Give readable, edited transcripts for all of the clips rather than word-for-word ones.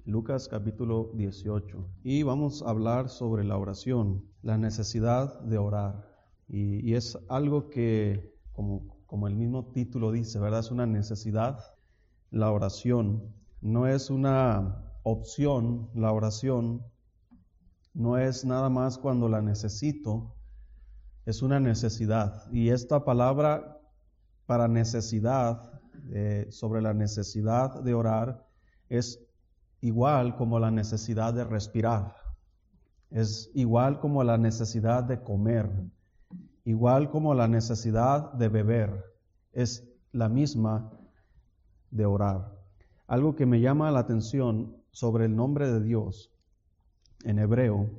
Lucas capítulo 18. Y vamos a hablar sobre la oración, la necesidad de orar. Y es algo que, como el mismo título dice, ¿verdad? Es una necesidad. La oración no es una opción, la oración no es nada más cuando la necesito, es una necesidad. Y esta palabra para necesidad, sobre la necesidad de orar, es igual como la necesidad de respirar, es igual como la necesidad de comer, igual como la necesidad de beber, es la misma de orar. Algo que me llama la atención sobre el nombre de Dios en hebreo,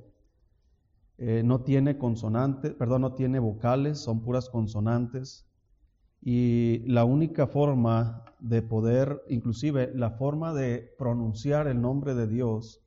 no tiene consonantes, no tiene vocales, son puras consonantes. Y la única forma de poder, inclusive la forma de pronunciar el nombre de Dios,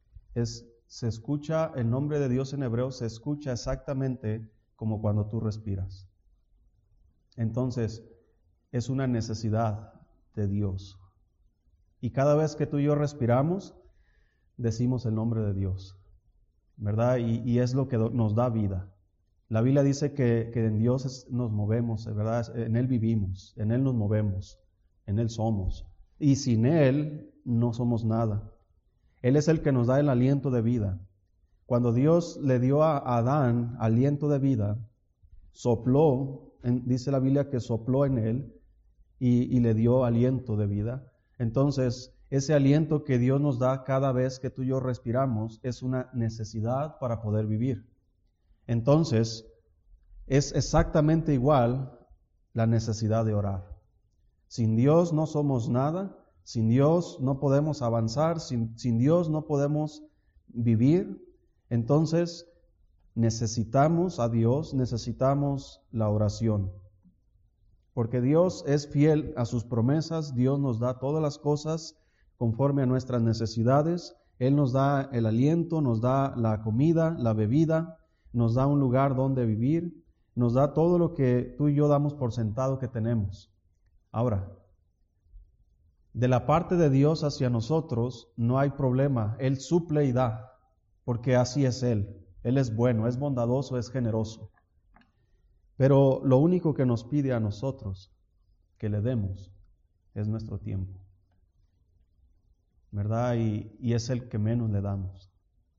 se escucha el nombre de Dios en hebreo, se escucha exactamente como cuando tú respiras. Entonces, es una necesidad de Dios. Y cada vez que tú y yo respiramos, decimos el nombre de Dios, ¿verdad? Y es lo que nos da vida. La Biblia dice que en Dios nos movemos, ¿verdad? En Él vivimos, en Él nos movemos, en Él somos. Y sin Él no somos nada. Él es el que nos da el aliento de vida. Cuando Dios le dio a Adán aliento de vida, sopló, dice la Biblia que sopló en él y le dio aliento de vida. Entonces, ese aliento que Dios nos da cada vez que tú y yo respiramos es una necesidad para poder vivir. Entonces, es exactamente igual la necesidad de orar. Sin Dios no somos nada, sin Dios no podemos avanzar, sin Dios no podemos vivir. Entonces, necesitamos a Dios, necesitamos la oración. Porque Dios es fiel a sus promesas, Dios nos da todas las cosas conforme a nuestras necesidades. Él nos da el aliento, nos da la comida, la bebida, nos da un lugar donde vivir, nos da todo lo que tú y yo damos por sentado que tenemos. Ahora, de la parte de Dios hacia nosotros no hay problema, Él suple y da, porque así es Él. Él es bueno, es bondadoso, es generoso. Pero lo único que nos pide a nosotros que le demos es nuestro tiempo, ¿verdad? Y es el que menos le damos.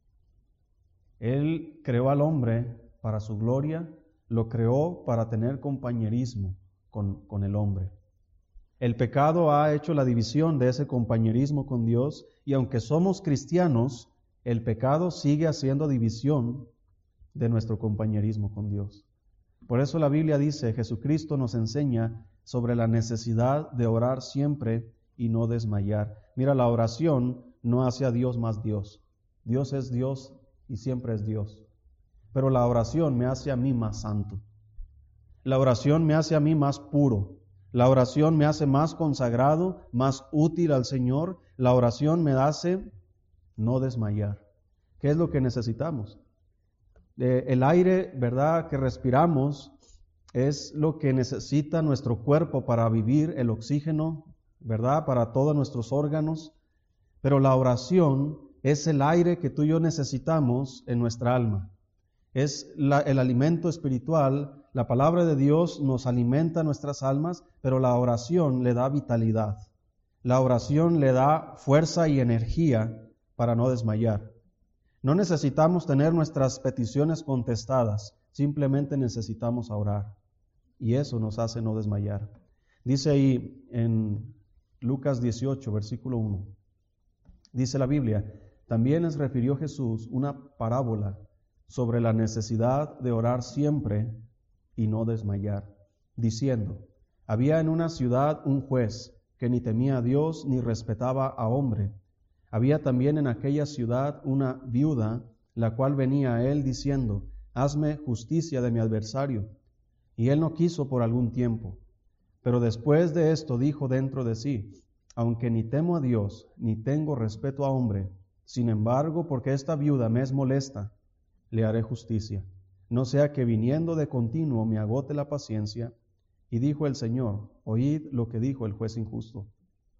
Él creó al hombre para su gloria, lo creó para tener compañerismo con el hombre. El pecado ha hecho la división de ese compañerismo con Dios, y aunque somos cristianos, el pecado sigue haciendo división de nuestro compañerismo con Dios. Por eso la Biblia dice, Jesucristo nos enseña sobre la necesidad de orar siempre y no desmayar. Mira, la oración no hace a Dios más Dios. Dios es Dios y siempre es Dios. Pero la oración me hace a mí más santo. La oración me hace a mí más puro. La oración me hace más consagrado, más útil al Señor. La oración me hace no desmayar. ¿Qué es lo que necesitamos? El aire, ¿verdad?, que respiramos es lo que necesita nuestro cuerpo para vivir, el oxígeno, ¿verdad?, para todos nuestros órganos. Pero la oración es el aire que tú y yo necesitamos en nuestra alma. Es el alimento espiritual. La palabra de Dios nos alimenta nuestras almas, pero la oración le da vitalidad. La oración le da fuerza y energía para no desmayar. No necesitamos tener nuestras peticiones contestadas, simplemente necesitamos orar. Y eso nos hace no desmayar. Dice ahí en Lucas 18, versículo 1. Dice la Biblia, también les refirió Jesús una parábola sobre la necesidad de orar siempre y no desmayar, diciendo, había en una ciudad un juez que ni temía a Dios ni respetaba a hombre. Había también en aquella ciudad una viuda, la cual venía a él diciendo, hazme justicia de mi adversario. Y él no quiso por algún tiempo. Pero después de esto dijo dentro de sí, aunque ni temo a Dios, ni tengo respeto a hombre, sin embargo, porque esta viuda me es molesta, le haré justicia, no sea que viniendo de continuo me agote la paciencia. Y dijo el Señor, oíd lo que dijo el juez injusto.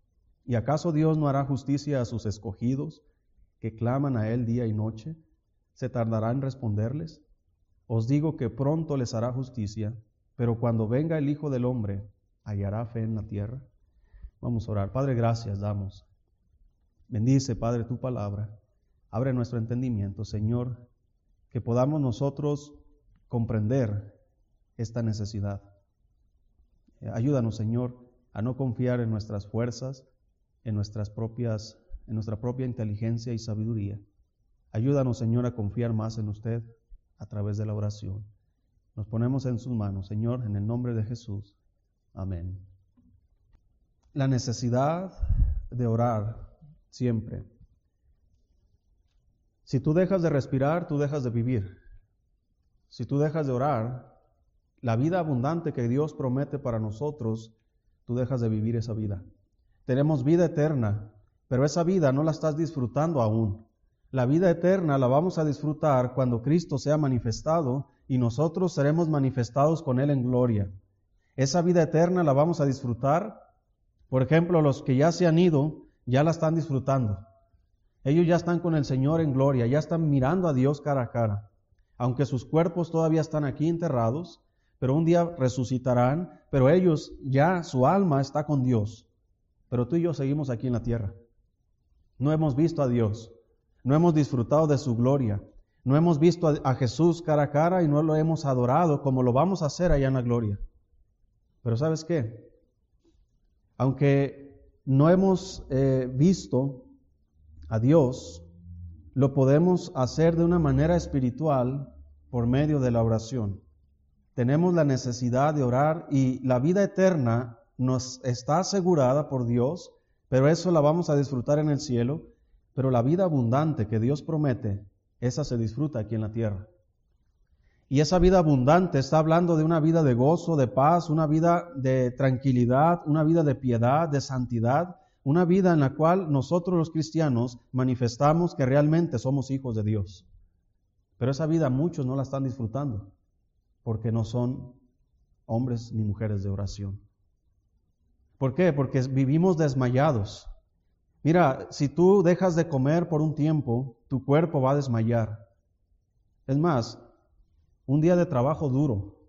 ¿Y acaso Dios no hará justicia a sus escogidos, que claman a Él día y noche? ¿Se tardará en responderles? Os digo que pronto les hará justicia, pero cuando venga el Hijo del Hombre, ¿hallará fe en la tierra? Vamos a orar. Padre, gracias damos. Bendice, Padre, tu palabra. Abre nuestro entendimiento, Señor, que podamos nosotros comprender esta necesidad. Ayúdanos, Señor, a no confiar en nuestras fuerzas, en nuestra propia inteligencia y sabiduría. Ayúdanos, Señor, a confiar más en usted a través de la oración. Nos ponemos en sus manos, Señor, en el nombre de Jesús. Amén. La necesidad de orar siempre. Si tú dejas de respirar, tú dejas de vivir. Si tú dejas de orar, la vida abundante que Dios promete para nosotros, tú dejas de vivir esa vida. Tenemos vida eterna, pero esa vida no la estás disfrutando aún. La vida eterna la vamos a disfrutar cuando Cristo sea manifestado y nosotros seremos manifestados con Él en gloria. Esa vida eterna la vamos a disfrutar. Por ejemplo, los que ya se han ido, ya la están disfrutando. Ellos ya están con el Señor en gloria, ya están mirando a Dios cara a cara. Aunque sus cuerpos todavía están aquí enterrados, pero un día resucitarán, pero ellos ya, su alma está con Dios. Pero tú y yo seguimos aquí en la tierra. No hemos visto a Dios, no hemos disfrutado de su gloria, no hemos visto a Jesús cara a cara y no lo hemos adorado como lo vamos a hacer allá en la gloria. Pero ¿sabes qué? Aunque no hemos visto a Dios, lo podemos hacer de una manera espiritual por medio de la oración. Tenemos la necesidad de orar y la vida eterna nos está asegurada por Dios, pero eso la vamos a disfrutar en el cielo. Pero la vida abundante que Dios promete, esa se disfruta aquí en la tierra. Y esa vida abundante está hablando de una vida de gozo, de paz, una vida de tranquilidad, una vida de piedad, de santidad, una vida en la cual nosotros los cristianos manifestamos que realmente somos hijos de Dios. Pero esa vida muchos no la están disfrutando porque no son hombres ni mujeres de oración. ¿Por qué? Porque vivimos desmayados. Mira, si tú dejas de comer por un tiempo, tu cuerpo va a desmayar. Es más, un día de trabajo duro,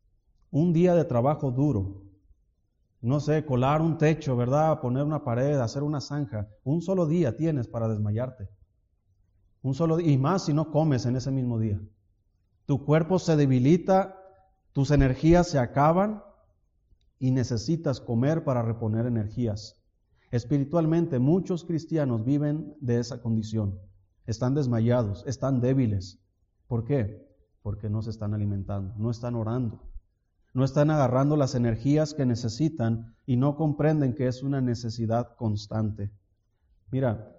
no sé, colar un techo, ¿verdad? Poner una pared, hacer una zanja, un solo día tienes para desmayarte. Y más si no comes en ese mismo día. Tu cuerpo se debilita, tus energías se acaban y necesitas comer para reponer energías. Espiritualmente, muchos cristianos viven de esa condición. Están desmayados, están débiles. ¿Por qué? Porque no se están alimentando, no están orando, no están agarrando las energías que necesitan y no comprenden que es una necesidad constante. Mira,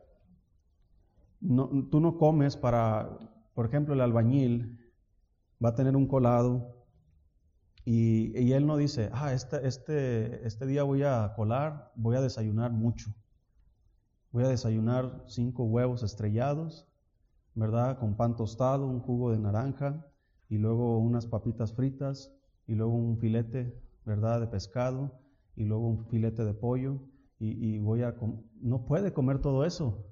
tú no comes para, por ejemplo, el albañil va a tener un colado y él no dice, este día voy a colar, voy a desayunar mucho. Voy a desayunar 5 huevos estrellados, ¿verdad? Con pan tostado, un jugo de naranja y luego unas papitas fritas y luego un filete, ¿verdad? De pescado y luego un filete de pollo y no puede comer todo eso.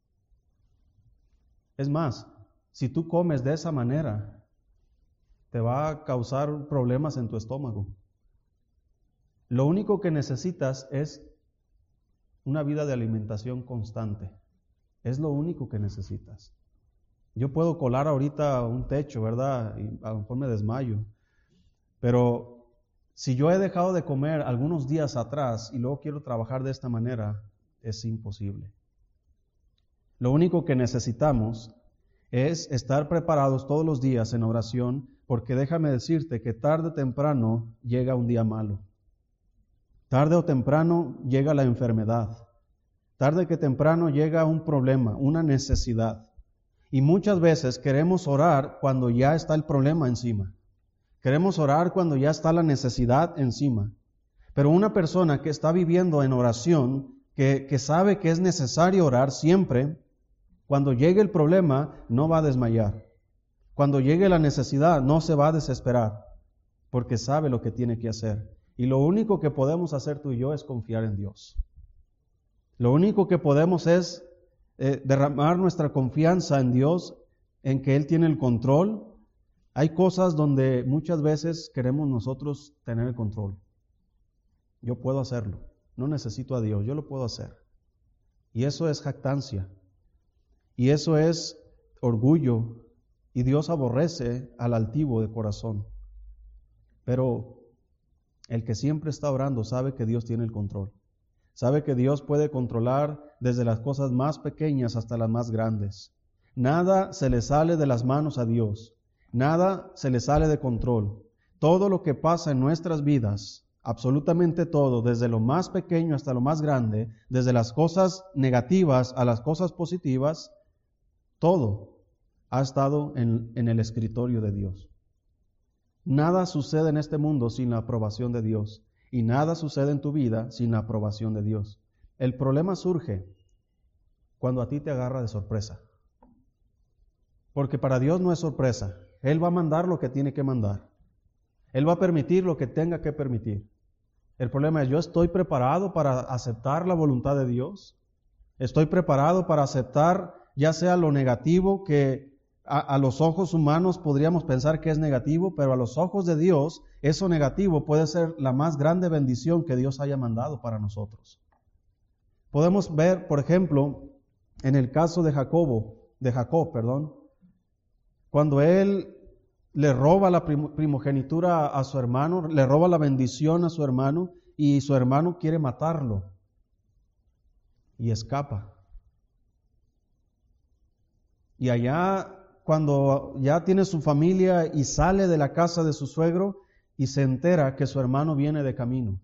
Es más, si tú comes de esa manera, te va a causar problemas en tu estómago. Lo único que necesitas es una vida de alimentación constante. Es lo único que necesitas. Yo puedo colar ahorita un techo, ¿verdad? Y a lo mejor me desmayo. Pero si yo he dejado de comer algunos días atrás y luego quiero trabajar de esta manera, es imposible. Lo único que necesitamos es estar preparados todos los días en oración, porque déjame decirte que tarde o temprano llega un día malo. Tarde o temprano llega la enfermedad. Tarde que temprano llega un problema, una necesidad. Y muchas veces queremos orar cuando ya está el problema encima. Queremos orar cuando ya está la necesidad encima. Pero una persona que está viviendo en oración, que sabe que es necesario orar siempre, cuando llegue el problema no va a desmayar. Cuando llegue la necesidad no se va a desesperar, porque sabe lo que tiene que hacer. Y lo único que podemos hacer tú y yo es confiar en Dios. Lo único que podemos es derramar nuestra confianza en Dios, en que Él tiene el control. Hay cosas donde muchas veces queremos nosotros tener el control. Yo puedo hacerlo, no necesito a Dios, yo lo puedo hacer. Y eso es jactancia, y eso es orgullo, y Dios aborrece al altivo de corazón. Pero el que siempre está orando sabe que Dios tiene el control. Sabe que Dios puede controlar desde las cosas más pequeñas hasta las más grandes. Nada se le sale de las manos a Dios. Nada se le sale de control. Todo lo que pasa en nuestras vidas, absolutamente todo, desde lo más pequeño hasta lo más grande, desde las cosas negativas a las cosas positivas, todo ha estado en el escritorio de Dios. Nada sucede en este mundo sin la aprobación de Dios, y nada sucede en tu vida sin la aprobación de Dios. El problema surge cuando a ti te agarra de sorpresa. Porque para Dios no es sorpresa. Él va a mandar lo que tiene que mandar. Él va a permitir lo que tenga que permitir. El problema es, ¿yo estoy preparado para aceptar la voluntad de Dios? ¿Estoy preparado para aceptar ya sea lo negativo que a los ojos humanos podríamos pensar que es negativo, pero a los ojos de Dios, eso negativo puede ser la más grande bendición que Dios haya mandado para nosotros? Podemos ver, por ejemplo, en el caso de Jacob, cuando él le roba la primogenitura a su hermano, le roba la bendición a su hermano, y su hermano quiere matarlo, y escapa. Y allá, cuando ya tiene su familia y sale de la casa de su suegro y se entera que su hermano viene de camino,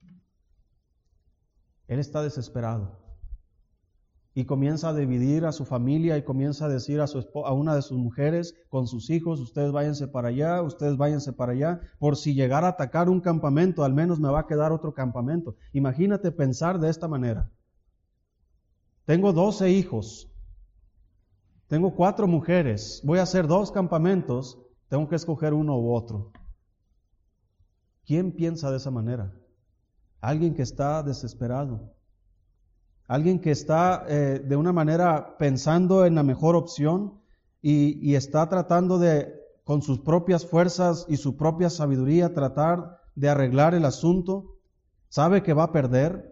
él está desesperado y comienza a dividir a su familia y comienza a decir a una de sus mujeres con sus hijos: ustedes váyanse para allá, por si llegara a atacar un campamento, al menos me va a quedar otro campamento. Imagínate pensar de esta manera: tengo 12 hijos, tengo 4 mujeres, voy a hacer 2 campamentos, tengo que escoger uno u otro. ¿Quién piensa de esa manera? Alguien que está desesperado. Alguien que está de una manera pensando en la mejor opción y está tratando de, con sus propias fuerzas y su propia sabiduría, tratar de arreglar el asunto. Sabe que va a perder,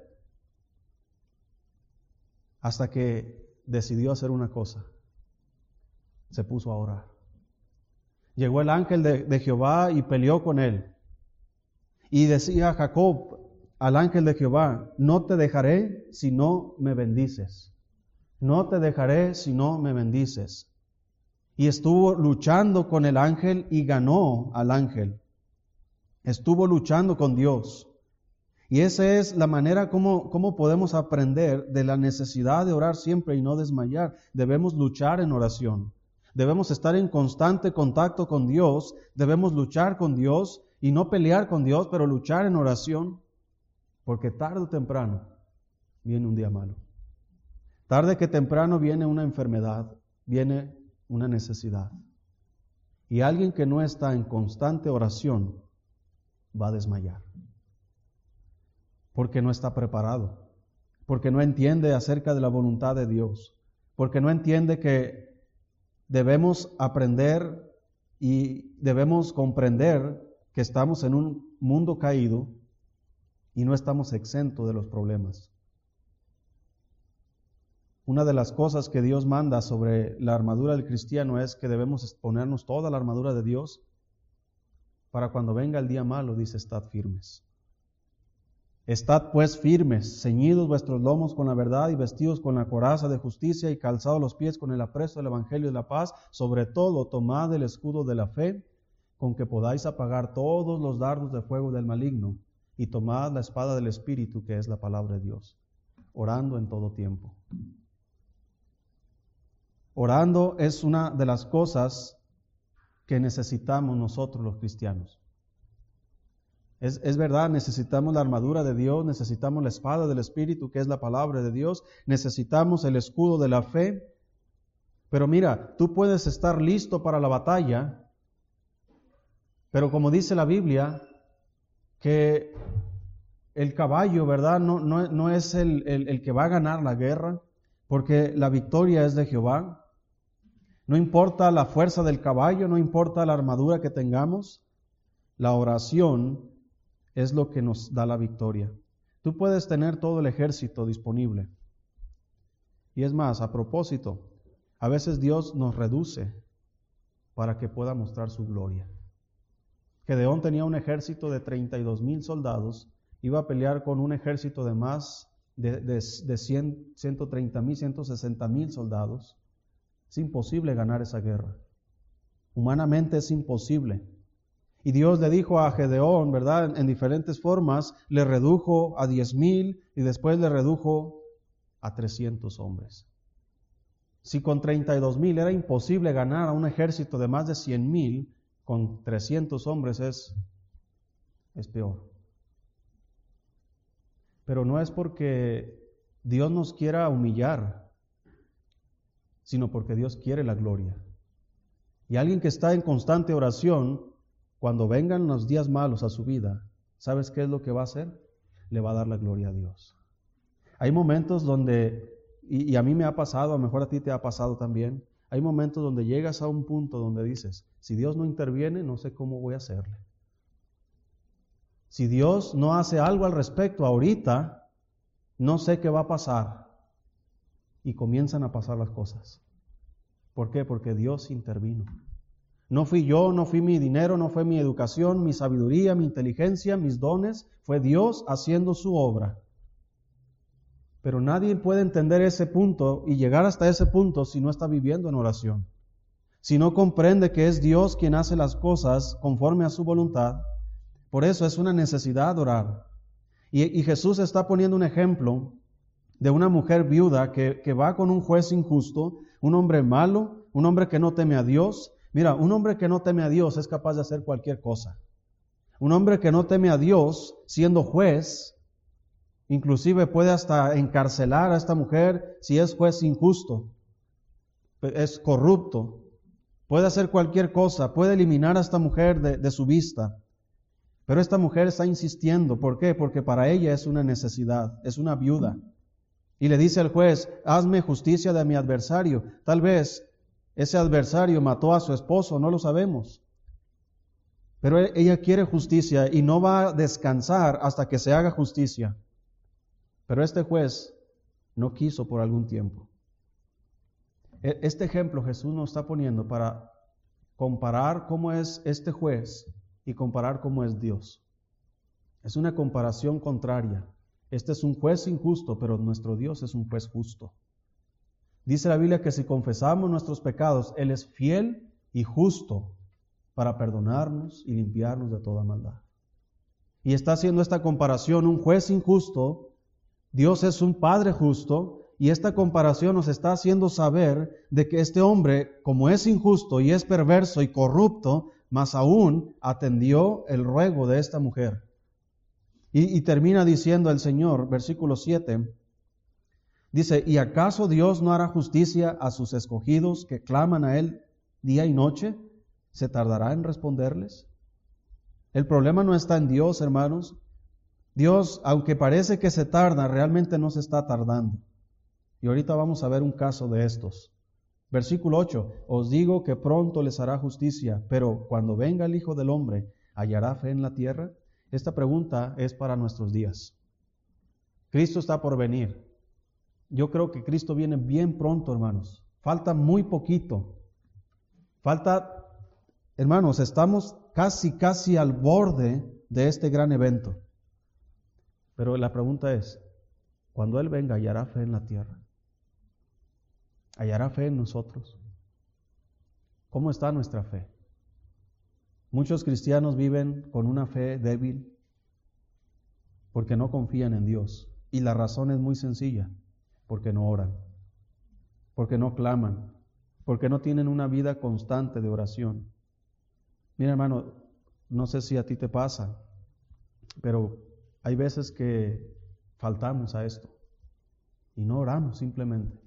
hasta que decidió hacer una cosa: se puso a orar. Llegó el ángel de Jehová y peleó con él. Y decía Jacob al ángel de Jehová: no te dejaré si no me bendices. No te dejaré si no me bendices. Y estuvo luchando con el ángel y ganó al ángel. Estuvo luchando con Dios. Y esa es la manera como podemos aprender de la necesidad de orar siempre y no desmayar. Debemos luchar en oración. Debemos estar en constante contacto con Dios. Debemos luchar con Dios y no pelear con Dios, pero luchar en oración. Porque tarde o temprano viene un día malo. Tarde que temprano viene una enfermedad, viene una necesidad. Y alguien que no está en constante oración va a desmayar. Porque no está preparado. Porque no entiende acerca de la voluntad de Dios. Porque no entiende que debemos aprender y debemos comprender que estamos en un mundo caído y no estamos exentos de los problemas. Una de las cosas que Dios manda sobre la armadura del cristiano es que debemos ponernos toda la armadura de Dios para cuando venga el día malo, dice: estad firmes. Estad pues firmes, ceñidos vuestros lomos con la verdad y vestidos con la coraza de justicia y calzados los pies con el apresto del evangelio de la paz. Sobre todo, tomad el escudo de la fe, con que podáis apagar todos los dardos de fuego del maligno, y tomad la espada del Espíritu, que es la palabra de Dios, orando en todo tiempo. Orando es una de las cosas que necesitamos nosotros los cristianos. Es verdad, necesitamos la armadura de Dios, necesitamos la espada del Espíritu, que es la palabra de Dios, necesitamos el escudo de la fe. Pero mira, tú puedes estar listo para la batalla, pero como dice la Biblia, que el caballo, ¿verdad? No es el que va a ganar la guerra, porque la victoria es de Jehová. No importa la fuerza del caballo, no importa la armadura que tengamos, la oración es lo que nos da la victoria. Tú puedes tener todo el ejército disponible. Y es más, a propósito, a veces Dios nos reduce para que pueda mostrar su gloria. Gedeón tenía un ejército de 32,000 soldados, iba a pelear con un ejército de más de 130,000, 160,000 soldados. Es imposible ganar esa guerra. Humanamente es imposible. Y Dios le dijo a Gedeón, ¿verdad? En diferentes formas, le redujo a 10,000 y después le redujo a 300 hombres. Si con 32,000 era imposible ganar a un ejército de más de 100,000, con 300 hombres es peor. Pero no es porque Dios nos quiera humillar, sino porque Dios quiere la gloria. Y alguien que está en constante oración, cuando vengan los días malos a su vida, ¿sabes qué es lo que va a hacer? Le va a dar la gloria a Dios. Hay momentos donde, y a mí me ha pasado, a lo mejor a ti te ha pasado también, hay momentos donde llegas a un punto donde dices, si Dios no interviene, no sé cómo voy a hacerle. Si Dios no hace algo al respecto ahorita, no sé qué va a pasar. Y comienzan a pasar las cosas. ¿Por qué? Porque Dios intervino. No fui yo, no fui mi dinero, no fue mi educación, mi sabiduría, mi inteligencia, mis dones. Fue Dios haciendo su obra. Pero nadie puede entender ese punto y llegar hasta ese punto si no está viviendo en oración. Si no comprende que es Dios quien hace las cosas conforme a su voluntad. Por eso es una necesidad orar. Y Jesús está poniendo un ejemplo de una mujer viuda que va con un juez injusto, un hombre malo, un hombre que no teme a Dios. Mira, un hombre que no teme a Dios es capaz de hacer cualquier cosa. Un hombre que no teme a Dios, siendo juez, inclusive puede hasta encarcelar a esta mujer si es juez injusto, es corrupto. Puede hacer cualquier cosa, puede eliminar a esta mujer de su vista. Pero esta mujer está insistiendo. ¿Por qué? Porque para ella es una necesidad, es una viuda. Y le dice al juez, hazme justicia de mi adversario. Tal vez ese adversario mató a su esposo, no lo sabemos. Pero ella quiere justicia y no va a descansar hasta que se haga justicia. Pero este juez no quiso por algún tiempo. Este ejemplo Jesús nos está poniendo para comparar cómo es este juez y comparar cómo es Dios. Es una comparación contraria. Este es un juez injusto, pero nuestro Dios es un juez justo. Dice la Biblia que si confesamos nuestros pecados, Él es fiel y justo para perdonarnos y limpiarnos de toda maldad. Y está haciendo esta comparación, un juez injusto, Dios es un Padre justo, y esta comparación nos está haciendo saber de que este hombre, como es injusto y es perverso y corrupto, más aún atendió el ruego de esta mujer. Y termina diciendo el Señor, versículo 7, dice, ¿y acaso Dios no hará justicia a sus escogidos que claman a Él día y noche? ¿Se tardará en responderles? El problema no está en Dios, hermanos. Dios, aunque parece que se tarda, realmente no se está tardando. Y ahorita vamos a ver un caso de estos. Versículo 8, os digo que pronto les hará justicia, pero cuando venga el Hijo del Hombre, ¿hallará fe en la tierra? Esta pregunta es para nuestros días. Cristo está por venir. Yo creo que Cristo viene bien pronto, hermanos. Falta muy poquito. Hermanos, estamos casi al borde de este gran evento. Pero la pregunta es, cuando Él venga, ¿hallará fe en la tierra? ¿Hallará fe en nosotros? ¿Cómo está nuestra fe? Muchos cristianos viven con una fe débil porque no confían en Dios. Y la razón es muy sencilla, porque no oran, porque no claman, porque no tienen una vida constante de oración. Mira, hermano, no sé si a ti te pasa, pero hay veces que faltamos a esto y no oramos simplemente.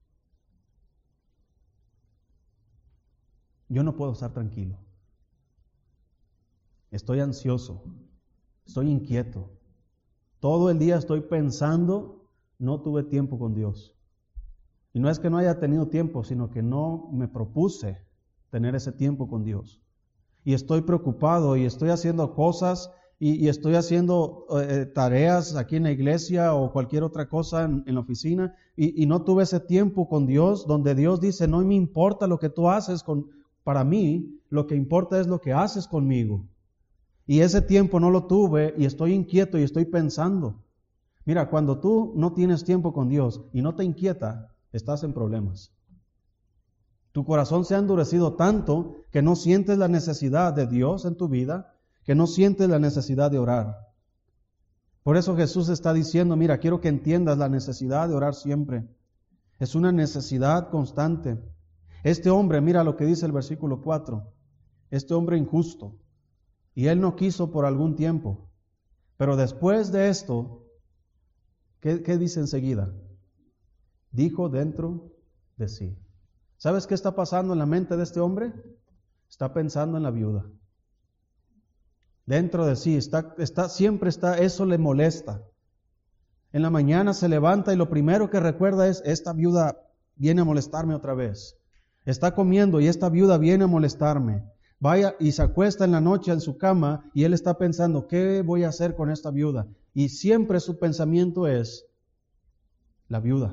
Yo no puedo estar tranquilo. Estoy ansioso, estoy inquieto. Todo el día estoy pensando, no tuve tiempo con Dios. Y no es que no haya tenido tiempo, sino que no me propuse tener ese tiempo con Dios. Y estoy preocupado y estoy haciendo cosas y estoy haciendo tareas aquí en la iglesia o cualquier otra cosa en la oficina y no tuve ese tiempo con Dios, donde Dios dice, no me importa lo que tú haces para mí, lo que importa es lo que haces conmigo. Y ese tiempo no lo tuve y estoy inquieto y estoy pensando. Mira, cuando tú no tienes tiempo con Dios y no te inquieta, estás en problemas. Tu corazón se ha endurecido tanto que no sientes la necesidad de Dios en tu vida, que no sientes la necesidad de orar. Por eso Jesús está diciendo, mira, quiero que entiendas la necesidad de orar siempre. Es una necesidad constante. Este hombre, mira lo que dice el versículo 4, este hombre injusto, y él no quiso por algún tiempo, pero después de esto, ¿qué dice enseguida? Dijo dentro de sí. ¿Sabes qué está pasando en la mente de este hombre? Está pensando en la viuda. Dentro de sí, siempre está, eso le molesta. En la mañana se levanta y lo primero que recuerda es, esta viuda viene a molestarme otra vez. Está comiendo y esta viuda viene a molestarme. Vaya y se acuesta en la noche en su cama y él está pensando, ¿qué voy a hacer con esta viuda? Y siempre su pensamiento es la viuda.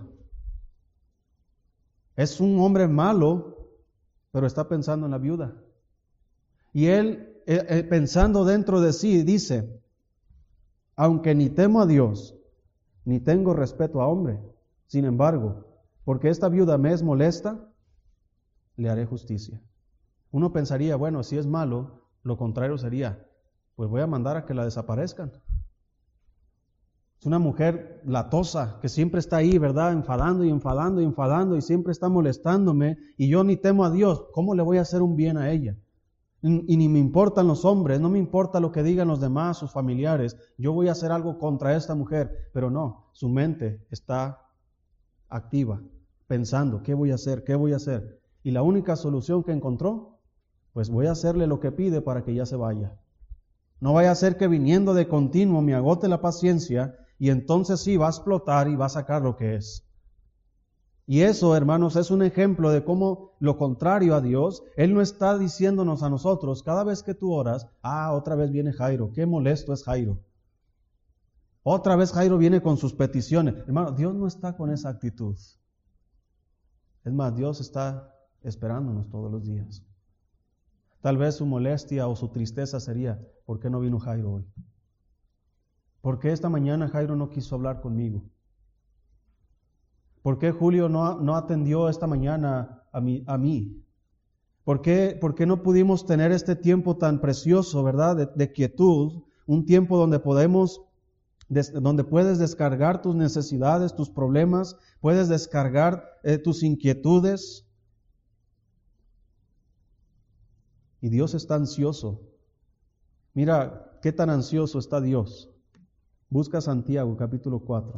Es un hombre malo, pero está pensando en la viuda. Y él, pensando dentro de sí, dice, aunque ni temo a Dios, ni tengo respeto a hombre, sin embargo, porque esta viuda me es molesta, le haré justicia. Uno pensaría, bueno, si es malo, lo contrario sería, pues voy a mandar a que la desaparezcan. Es una mujer latosa que siempre está ahí, ¿verdad? Enfadando y siempre está molestándome y yo ni temo a Dios. ¿Cómo le voy a hacer un bien a ella? Y ni me importan los hombres, no me importa lo que digan los demás, sus familiares. Yo voy a hacer algo contra esta mujer, pero no, su mente está activa, pensando, ¿qué voy a hacer? ¿Qué voy a hacer? Y la única solución que encontró, pues voy a hacerle lo que pide para que ya se vaya. No vaya a ser que viniendo de continuo me agote la paciencia y entonces sí va a explotar y va a sacar lo que es. Y eso, hermanos, es un ejemplo de cómo lo contrario a Dios, Él no está diciéndonos a nosotros, cada vez que tú oras, otra vez viene Jairo, qué molesto es Jairo. Otra vez Jairo viene con sus peticiones. Hermano, Dios no está con esa actitud. Es más, Dios está esperándonos todos los días. Tal vez su molestia o su tristeza sería, ¿por qué no vino Jairo hoy? ¿Por qué esta mañana Jairo no quiso hablar conmigo? ¿Por qué Julio no atendió esta mañana a mí? ¿Por qué no pudimos tener este tiempo tan precioso, verdad, de quietud? Un tiempo donde puedes descargar tus necesidades, tus problemas, puedes descargar tus inquietudes. Y Dios está ansioso. Mira qué tan ansioso está Dios. Busca Santiago capítulo 4.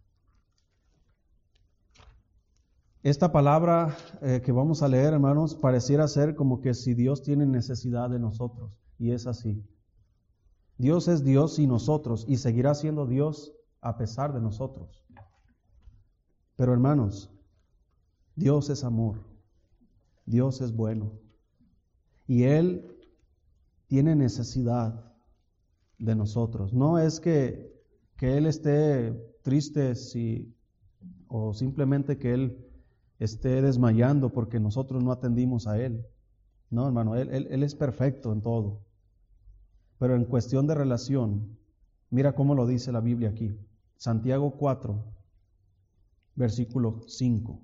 Esta palabra que vamos a leer, hermanos, pareciera ser como que si Dios tiene necesidad de nosotros. Y es así. Dios es Dios y nosotros, y seguirá siendo Dios a pesar de nosotros. Pero hermanos, Dios es amor. Dios es bueno. Y Él tiene necesidad de nosotros. No es que Él esté triste o simplemente que Él esté desmayando porque nosotros no atendimos a Él. No, hermano, Él es perfecto en todo. Pero en cuestión de relación, mira cómo lo dice la Biblia aquí. Santiago 4, versículo 5.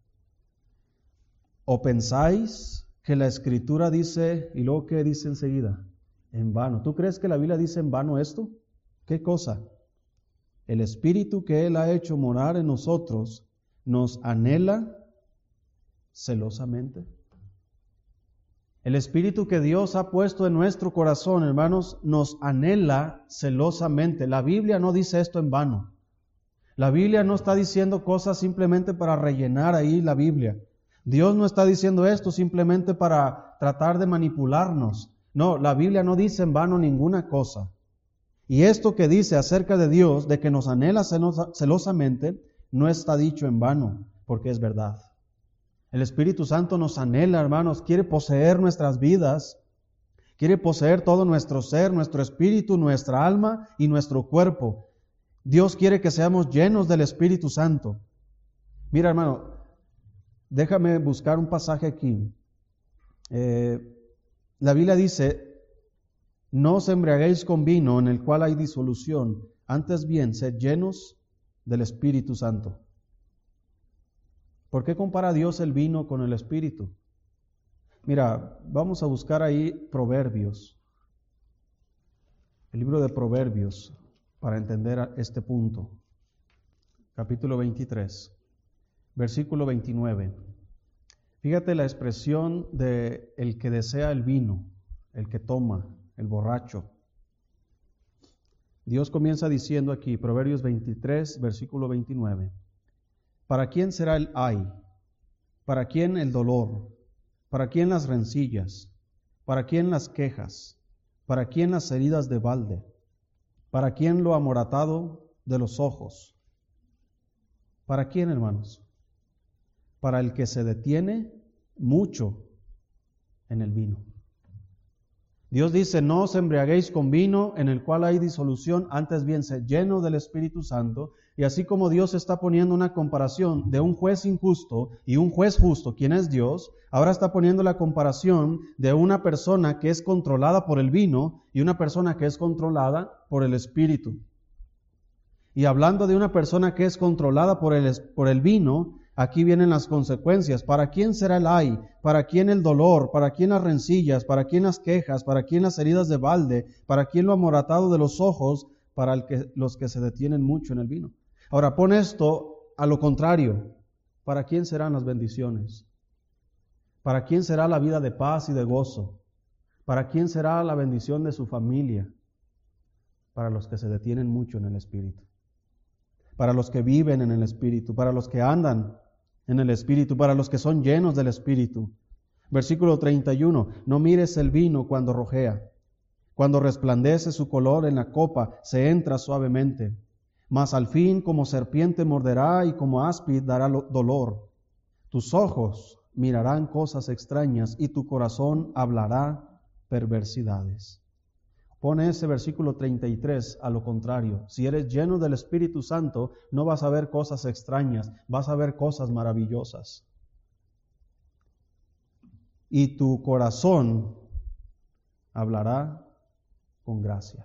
¿O pensáis que la Escritura dice, y luego qué dice enseguida? En vano. ¿Tú crees que la Biblia dice en vano esto? ¿Qué cosa? El Espíritu que Él ha hecho morar en nosotros nos anhela celosamente. El Espíritu que Dios ha puesto en nuestro corazón, hermanos, nos anhela celosamente. La Biblia no dice esto en vano. La Biblia no está diciendo cosas simplemente para rellenar ahí la Biblia. Dios no está diciendo esto simplemente para tratar de manipularnos. No, la Biblia no dice en vano ninguna cosa. Y esto que dice acerca de Dios, de que nos anhela celosamente, no está dicho en vano, porque es verdad. El Espíritu Santo nos anhela, hermanos, quiere poseer nuestras vidas, quiere poseer todo nuestro ser, nuestro espíritu, nuestra alma y nuestro cuerpo. Dios quiere que seamos llenos del Espíritu Santo. Mira, hermano, déjame buscar un pasaje aquí. La Biblia dice: no os embriaguéis con vino en el cual hay disolución, antes bien, sed llenos del Espíritu Santo. ¿Por qué compara Dios el vino con el Espíritu? Mira, vamos a buscar ahí Proverbios, el libro de Proverbios, para entender este punto. Capítulo 23, versículo 29. Fíjate la expresión de el que desea el vino, el que toma, el borracho. Dios comienza diciendo aquí, Proverbios 23, versículo 29. ¿Para quién será el ay? ¿Para quién el dolor? ¿Para quién las rencillas? ¿Para quién las quejas? ¿Para quién las heridas de balde? ¿Para quién lo amoratado de los ojos? ¿Para quién, hermanos? Para el que se detiene mucho en el vino. Dios dice: no os embriaguéis con vino en el cual hay disolución, antes bien sed lleno del Espíritu Santo. Y así como Dios está poniendo una comparación de un juez injusto y un juez justo, quien es Dios, ahora está poniendo la comparación de una persona que es controlada por el vino y una persona que es controlada por el Espíritu. Y hablando de una persona que es controlada por el vino, aquí vienen las consecuencias. ¿Para quién será el ay? ¿Para quién el dolor? ¿Para quién las rencillas? ¿Para quién las quejas? ¿Para quién las heridas de balde? ¿Para quién lo amoratado de los ojos? Para los que se detienen mucho en el vino. Ahora pon esto a lo contrario. ¿Para quién serán las bendiciones? ¿Para quién será la vida de paz y de gozo? ¿Para quién será la bendición de su familia? Para los que se detienen mucho en el Espíritu. Para los que viven en el Espíritu, para los que andan en el Espíritu, para los que son llenos del Espíritu. Versículo 31, no mires el vino cuando rojea, cuando resplandece su color en la copa, se entra suavemente, mas al fin como serpiente morderá y como áspid dará dolor. Tus ojos mirarán cosas extrañas y tu corazón hablará perversidades. Pone ese versículo 33 a lo contrario. Si eres lleno del Espíritu Santo, no vas a ver cosas extrañas, vas a ver cosas maravillosas. Y tu corazón hablará con gracia.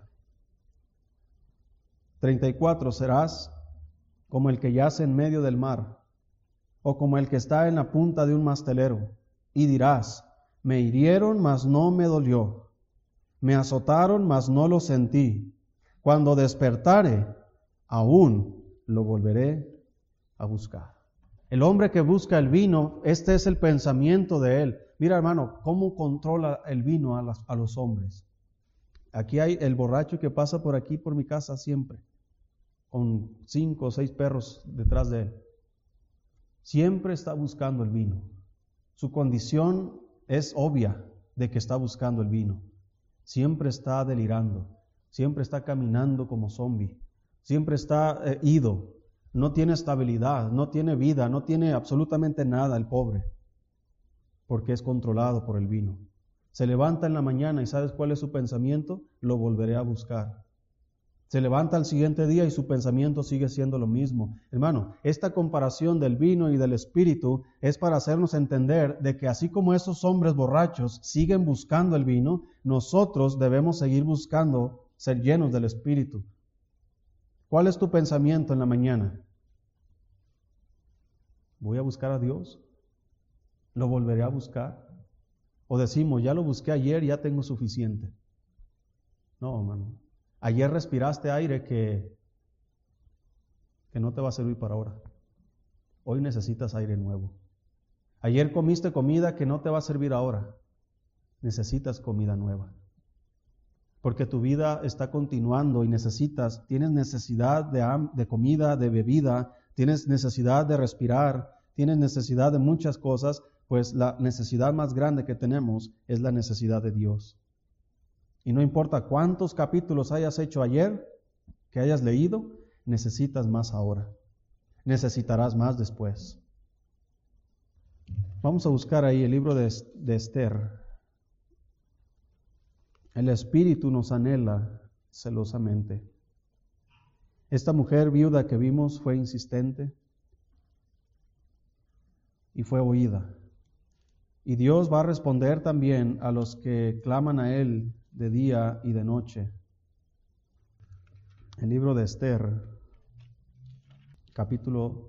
34, serás como el que yace en medio del mar, o como el que está en la punta de un mastelero, y dirás: me hirieron, mas no me dolió. Me azotaron, mas no lo sentí. Cuando despertare, aún lo volveré a buscar. El hombre que busca el vino, este es el pensamiento de él. Mira, hermano, cómo controla el vino a los hombres. Aquí hay el borracho que pasa por aquí, por mi casa siempre, con 5 o 6 perros detrás de él. Siempre está buscando el vino. Su condición es obvia de que está buscando el vino. Siempre está delirando, siempre está caminando como zombie, siempre está ido, no tiene estabilidad, no tiene vida, no tiene absolutamente nada el pobre, porque es controlado por el vino. Se levanta en la mañana y ¿sabes cuál es su pensamiento? Lo volveré a buscar. Se levanta al siguiente día y su pensamiento sigue siendo lo mismo. Hermano, esta comparación del vino y del Espíritu es para hacernos entender de que así como esos hombres borrachos siguen buscando el vino, nosotros debemos seguir buscando ser llenos del Espíritu. ¿Cuál es tu pensamiento en la mañana? ¿Voy a buscar a Dios? ¿Lo volveré a buscar? O decimos, ya lo busqué ayer, ya tengo suficiente. No, hermano. Ayer respiraste aire que no te va a servir para ahora. Hoy necesitas aire nuevo. Ayer comiste comida que no te va a servir ahora. Necesitas comida nueva. Porque tu vida está continuando y tienes necesidad de comida, de bebida, tienes necesidad de respirar, tienes necesidad de muchas cosas, pues la necesidad más grande que tenemos es la necesidad de Dios. Y no importa cuántos capítulos hayas hecho ayer, que hayas leído, necesitas más ahora. Necesitarás más después. Vamos a buscar ahí el libro de Esther. El Espíritu nos anhela celosamente. Esta mujer viuda que vimos fue insistente y fue oída. Y Dios va a responder también a los que claman a Él de día y de noche. El libro de Esther, capítulo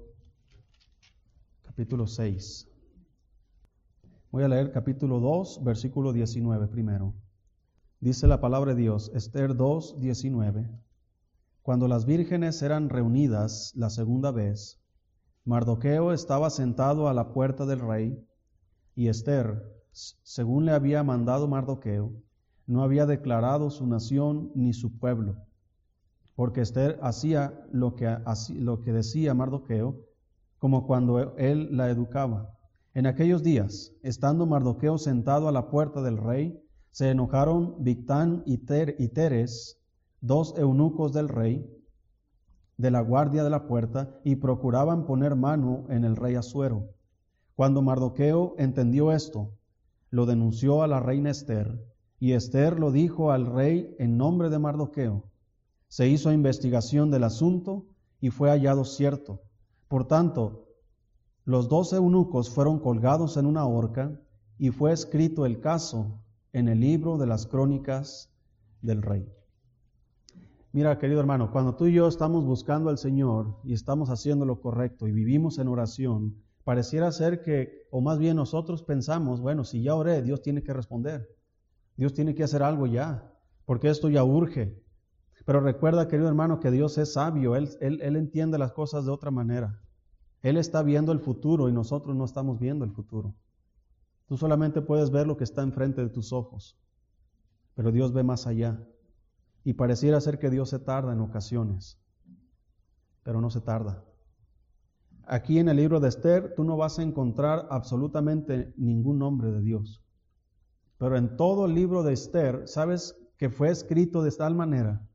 6. Voy a leer capítulo 2, versículo 19 primero. Dice la palabra de Dios, Esther 2, 19. Cuando las vírgenes eran reunidas la segunda vez, Mardoqueo estaba sentado a la puerta del rey, y Esther, según le había mandado Mardoqueo, no había declarado su nación ni su pueblo, porque Esther hacía lo que decía Mardoqueo, como cuando él la educaba. En aquellos días, estando Mardoqueo sentado a la puerta del rey, se enojaron Bigtán y Teres, dos eunucos del rey, de la guardia de la puerta, y procuraban poner mano en el rey Asuero. Cuando Mardoqueo entendió esto, lo denunció a la reina Esther, y Esther lo dijo al rey en nombre de Mardoqueo. Se hizo investigación del asunto y fue hallado cierto. Por tanto, los 2 eunucos fueron colgados en una horca y fue escrito el caso en el libro de las crónicas del rey. Mira, querido hermano, cuando tú y yo estamos buscando al Señor y estamos haciendo lo correcto y vivimos en oración, pareciera ser que, o más bien nosotros pensamos, bueno, si ya oré, Dios tiene que responder. Dios tiene que hacer algo ya, porque esto ya urge. Pero recuerda, querido hermano, que Dios es sabio, Él entiende las cosas de otra manera. Él está viendo el futuro y nosotros no estamos viendo el futuro. Tú solamente puedes ver lo que está enfrente de tus ojos, pero Dios ve más allá. Y pareciera ser que Dios se tarda en ocasiones, pero no se tarda. Aquí en el libro de Esther tú no vas a encontrar absolutamente ningún nombre de Dios. Pero en todo el libro de Esther, ¿sabes que fue escrito de tal manera?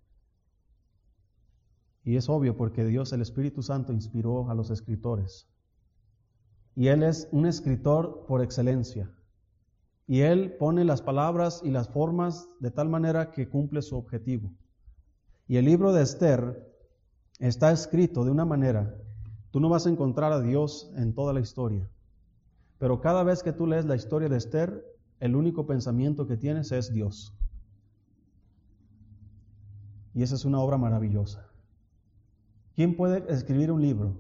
Y es obvio porque Dios, el Espíritu Santo, inspiró a los escritores. Y Él es un escritor por excelencia. Y Él pone las palabras y las formas de tal manera que cumple su objetivo. Y el libro de Esther está escrito de una manera, tú no vas a encontrar a Dios en toda la historia. Pero cada vez que tú lees la historia de Esther, el único pensamiento que tienes es Dios. Y esa es una obra maravillosa. ¿Quién puede escribir un libro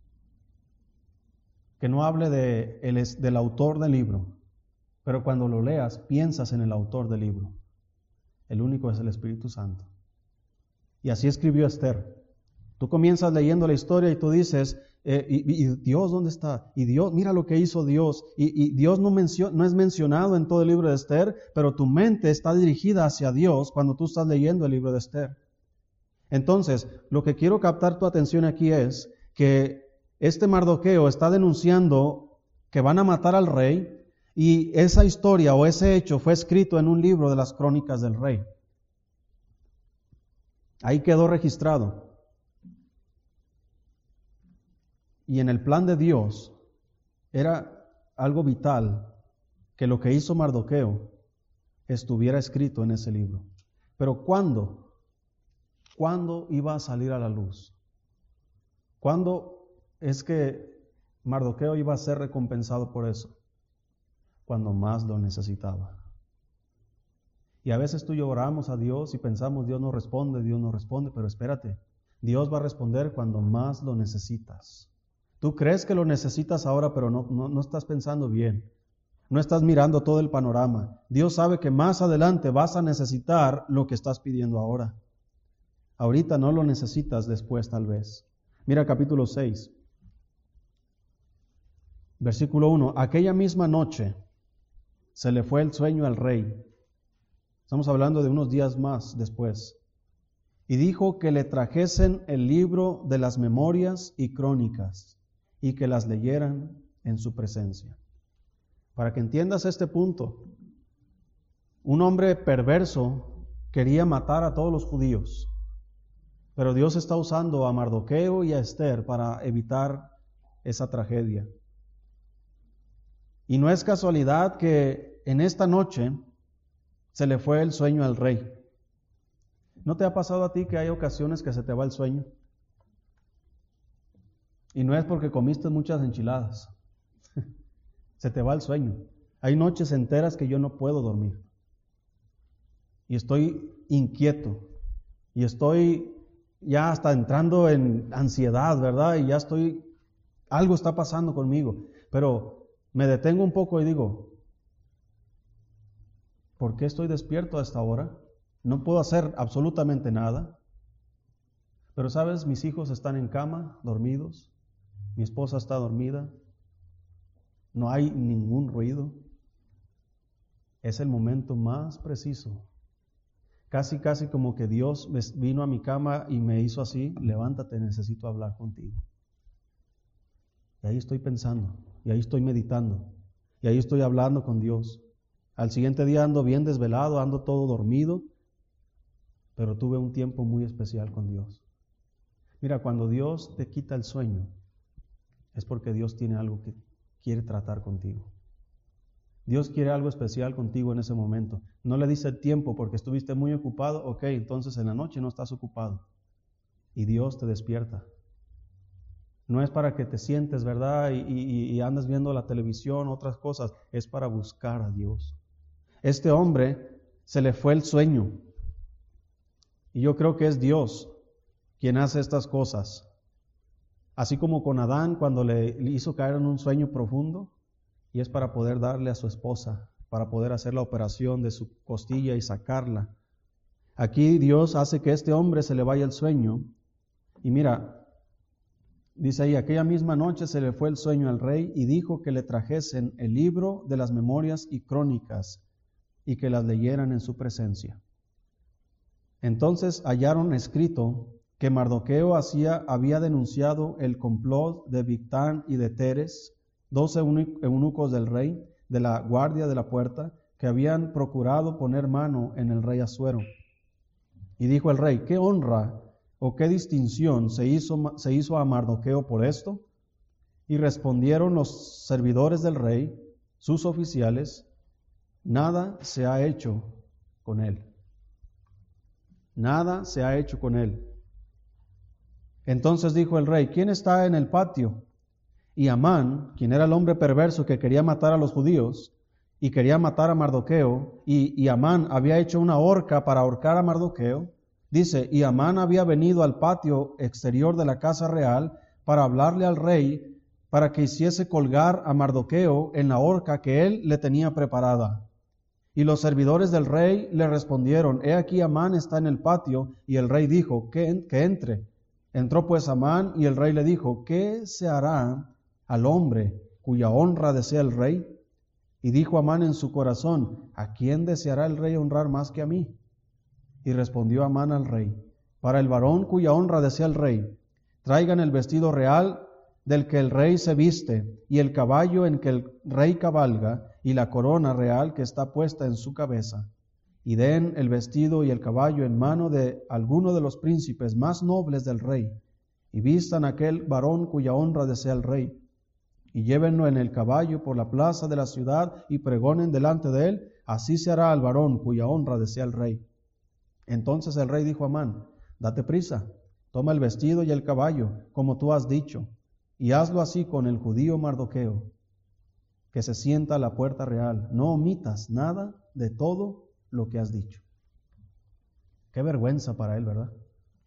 que no hable del autor del libro, pero cuando lo leas piensas en el autor del libro? El único es el Espíritu Santo. Y así escribió Esther. Tú comienzas leyendo la historia y tú dices, ¿y Dios dónde está? Y Dios, mira lo que hizo Dios. Y Dios no es mencionado en todo el libro de Esther, pero tu mente está dirigida hacia Dios cuando tú estás leyendo el libro de Esther. Entonces, lo que quiero captar tu atención aquí es que este Mardoqueo está denunciando que van a matar al rey y esa historia o ese hecho fue escrito en un libro de las crónicas del rey. Ahí quedó registrado. Y en el plan de Dios era algo vital que lo que hizo Mardoqueo estuviera escrito en ese libro. Pero ¿cuándo iba a salir a la luz? ¿Cuándo es que Mardoqueo iba a ser recompensado por eso? Cuando más lo necesitaba. Y a veces tú y yo oramos a Dios y pensamos, Dios no responde, pero espérate, Dios va a responder cuando más lo necesitas. Tú crees que lo necesitas ahora, pero no estás pensando bien. No estás mirando todo el panorama. Dios sabe que más adelante vas a necesitar lo que estás pidiendo ahora. Ahorita no lo necesitas, después tal vez. Mira capítulo 6, versículo 1. Aquella misma noche se le fue el sueño al rey. Estamos hablando de unos días más después. Y dijo que le trajesen el libro de las memorias y crónicas y que las leyeran en su presencia. Para que entiendas este punto, un hombre perverso quería matar a todos los judíos. Pero Dios está usando a Mardoqueo y a Esther para evitar esa tragedia. Y no es casualidad que en esta noche se le fue el sueño al rey. ¿No te ha pasado a ti que hay ocasiones que se te va el sueño? Y no es porque comiste muchas enchiladas. Se te va el sueño. Hay noches enteras que yo no puedo dormir. Y estoy inquieto. Y estoy ya hasta entrando en ansiedad, ¿verdad? Y algo está pasando conmigo. Pero me detengo un poco y digo, ¿por qué estoy despierto a esta hora? No puedo hacer absolutamente nada. Pero sabes, mis hijos están en cama, dormidos. Mi esposa está dormida. No hay ningún ruido. Es el momento más preciso. Casi como que Dios vino a mi cama y me hizo así, levántate, necesito hablar contigo. Y ahí estoy pensando, y ahí estoy meditando, y ahí estoy hablando con Dios. Al siguiente día ando bien desvelado, ando todo dormido, pero tuve un tiempo muy especial con Dios. Mira, cuando Dios te quita el sueño, es porque Dios tiene algo que quiere tratar contigo. Dios quiere algo especial contigo en ese momento. No le dice el tiempo porque estuviste muy ocupado. Ok, entonces en la noche no estás ocupado. Y Dios te despierta. No es para que te sientes, ¿verdad? Y andes viendo la televisión, otras cosas. Es para buscar a Dios. Este hombre se le fue el sueño. Y yo creo que es Dios quien hace estas cosas. Así como con Adán cuando le hizo caer en un sueño profundo. Y es para poder darle a su esposa, para poder hacer la operación de su costilla y sacarla. Aquí Dios hace que este hombre se le vaya el sueño. Y mira, dice ahí, aquella misma noche se le fue el sueño al rey y dijo que le trajesen el libro de las memorias y crónicas y que las leyeran en su presencia. Entonces hallaron escrito que Mardoqueo había denunciado el complot de Bigtán y de Teres, 12 eunucos del rey, de la guardia de la puerta, que habían procurado poner mano en el rey Asuero. Y dijo el rey, ¿qué honra o qué distinción se hizo a Mardoqueo por esto? Y respondieron los servidores del rey, sus oficiales, nada se ha hecho con él. Nada se ha hecho con él. Entonces dijo el rey, ¿quién está en el patio? Y Amán, quien era el hombre perverso que quería matar a los judíos y quería matar a Mardoqueo, y Amán había hecho una horca para ahorcar a Mardoqueo, dice, y Amán había venido al patio exterior de la casa real para hablarle al rey para que hiciese colgar a Mardoqueo en la horca que él le tenía preparada. Y los servidores del rey le respondieron, he aquí Amán está en el patio, y el rey dijo, que entre. Entró pues Amán, y el rey le dijo, ¿qué se hará al hombre cuya honra desea el rey? Y dijo Amán en su corazón, ¿a quién deseará el rey honrar más que a mí? Y respondió Amán al rey, para el varón cuya honra desea el rey, traigan el vestido real del que el rey se viste, y el caballo en que el rey cabalga, y la corona real que está puesta en su cabeza, y den el vestido y el caballo en mano de alguno de los príncipes más nobles del rey, y vistan a aquel varón cuya honra desea el rey, y llévenlo en el caballo por la plaza de la ciudad y pregonen delante de él, así se hará al varón cuya honra desea el rey. Entonces el rey dijo a Amán, date prisa, toma el vestido y el caballo, como tú has dicho, y hazlo así con el judío Mardoqueo, que se sienta a la puerta real. No omitas nada de todo lo que has dicho. Qué vergüenza para él, ¿verdad?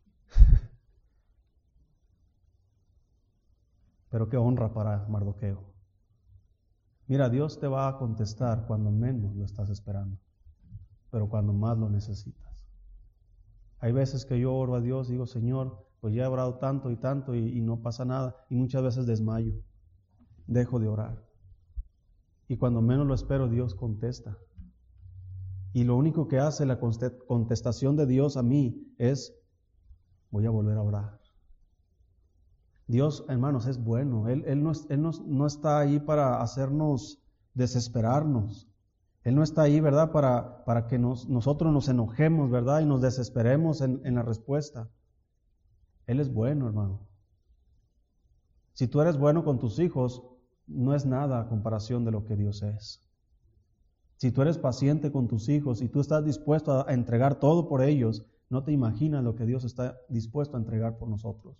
Pero qué honra para Mardoqueo. Mira, Dios te va a contestar cuando menos lo estás esperando, pero cuando más lo necesitas. Hay veces que yo oro a Dios y digo, Señor, pues ya he orado tanto y no pasa nada, y muchas veces desmayo, dejo de orar. Y cuando menos lo espero, Dios contesta. Y lo único que hace la contestación de Dios a mí es, voy a volver a orar. Dios, hermanos, es bueno. Él no está ahí para hacernos desesperarnos. Él no está ahí, ¿verdad?, para que nosotros nos enojemos, ¿verdad?, y nos desesperemos en la respuesta. Él es bueno, hermano. Si tú eres bueno con tus hijos, no es nada a comparación de lo que Dios es. Si tú eres paciente con tus hijos y tú estás dispuesto a entregar todo por ellos, no te imaginas lo que Dios está dispuesto a entregar por nosotros.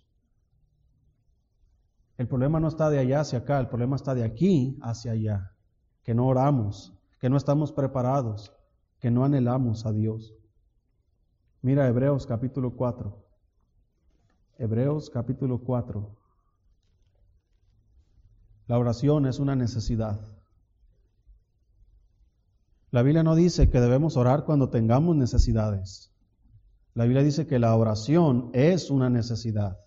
El problema no está de allá hacia acá, el problema está de aquí hacia allá, que no oramos, que no estamos preparados, que no anhelamos a Dios. Mira Hebreos capítulo 4. Hebreos capítulo 4. La oración es una necesidad. La Biblia no dice que debemos orar cuando tengamos necesidades. La Biblia dice que la oración es una necesidad.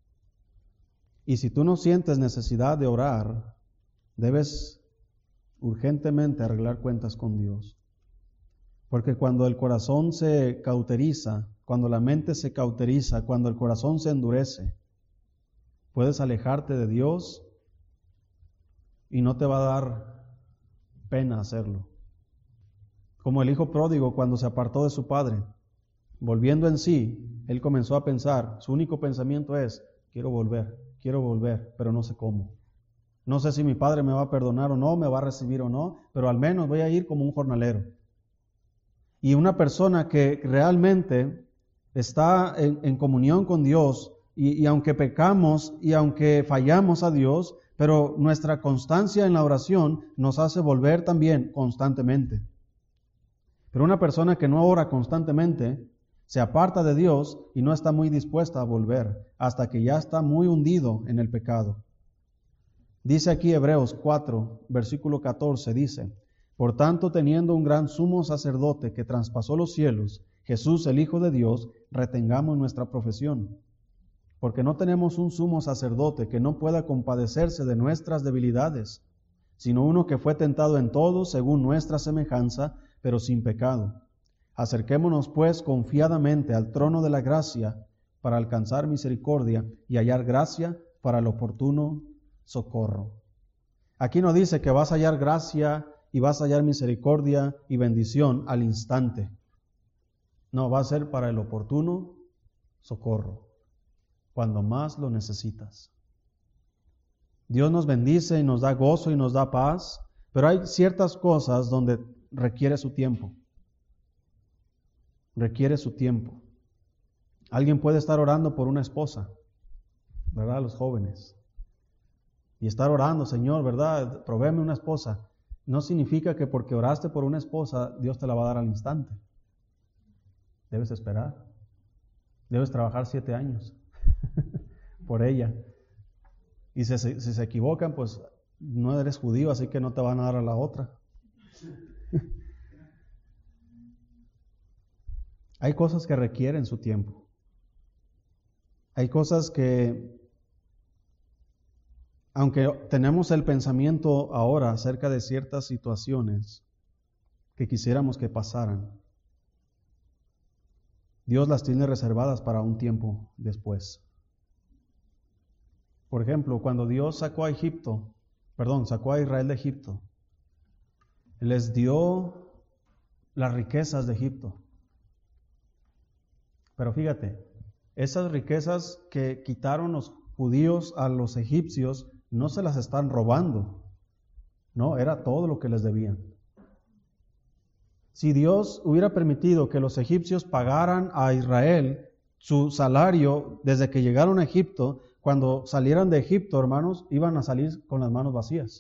Y si tú no sientes necesidad de orar, debes urgentemente arreglar cuentas con Dios. Porque cuando el corazón se cauteriza, cuando la mente se cauteriza, cuando el corazón se endurece, puedes alejarte de Dios y no te va a dar pena hacerlo. Como el hijo pródigo cuando se apartó de su padre, volviendo en sí, él comenzó a pensar, su único pensamiento es, quiero volver, pero no sé cómo. No sé si mi padre me va a perdonar o no, me va a recibir o no, pero al menos voy a ir como un jornalero. Y una persona que realmente está en comunión con Dios, y aunque pecamos y aunque fallamos a Dios, pero nuestra constancia en la oración nos hace volver también constantemente. Pero una persona que no ora constantemente se aparta de Dios y no está muy dispuesta a volver hasta que ya está muy hundido en el pecado. Dice aquí Hebreos 4, versículo 14, dice: Por tanto, teniendo un gran sumo sacerdote que traspasó los cielos, Jesús, el Hijo de Dios, retengamos nuestra profesión. Porque no tenemos un sumo sacerdote que no pueda compadecerse de nuestras debilidades, sino uno que fue tentado en todo según nuestra semejanza, pero sin pecado. Acerquémonos pues confiadamente al trono de la gracia para alcanzar misericordia y hallar gracia para el oportuno socorro. Aquí no dice que vas a hallar gracia y vas a hallar misericordia y bendición al instante. No, va a ser para el oportuno socorro, cuando más lo necesitas. Dios nos bendice y nos da gozo y nos da paz, pero hay ciertas cosas donde requiere su tiempo. Requiere su tiempo. Alguien puede estar orando por una esposa, ¿verdad? Los jóvenes. Y estar orando, Señor, ¿verdad? Provéeme una esposa. No significa que porque oraste por una esposa, Dios te la va a dar al instante. Debes esperar. Debes trabajar 7 años por ella. Y si se equivocan, pues no eres judío, así que no te van a dar a la otra. Hay cosas que requieren su tiempo. Hay cosas que, aunque tenemos el pensamiento ahora acerca de ciertas situaciones que quisiéramos que pasaran, Dios las tiene reservadas para un tiempo después. Por ejemplo, cuando Dios sacó a Israel de Egipto, les dio las riquezas de Egipto. Pero fíjate, esas riquezas que quitaron los judíos a los egipcios no se las están robando. No, era todo lo que les debían. Si Dios hubiera permitido que los egipcios pagaran a Israel su salario desde que llegaron a Egipto, cuando salieran de Egipto, hermanos, iban a salir con las manos vacías.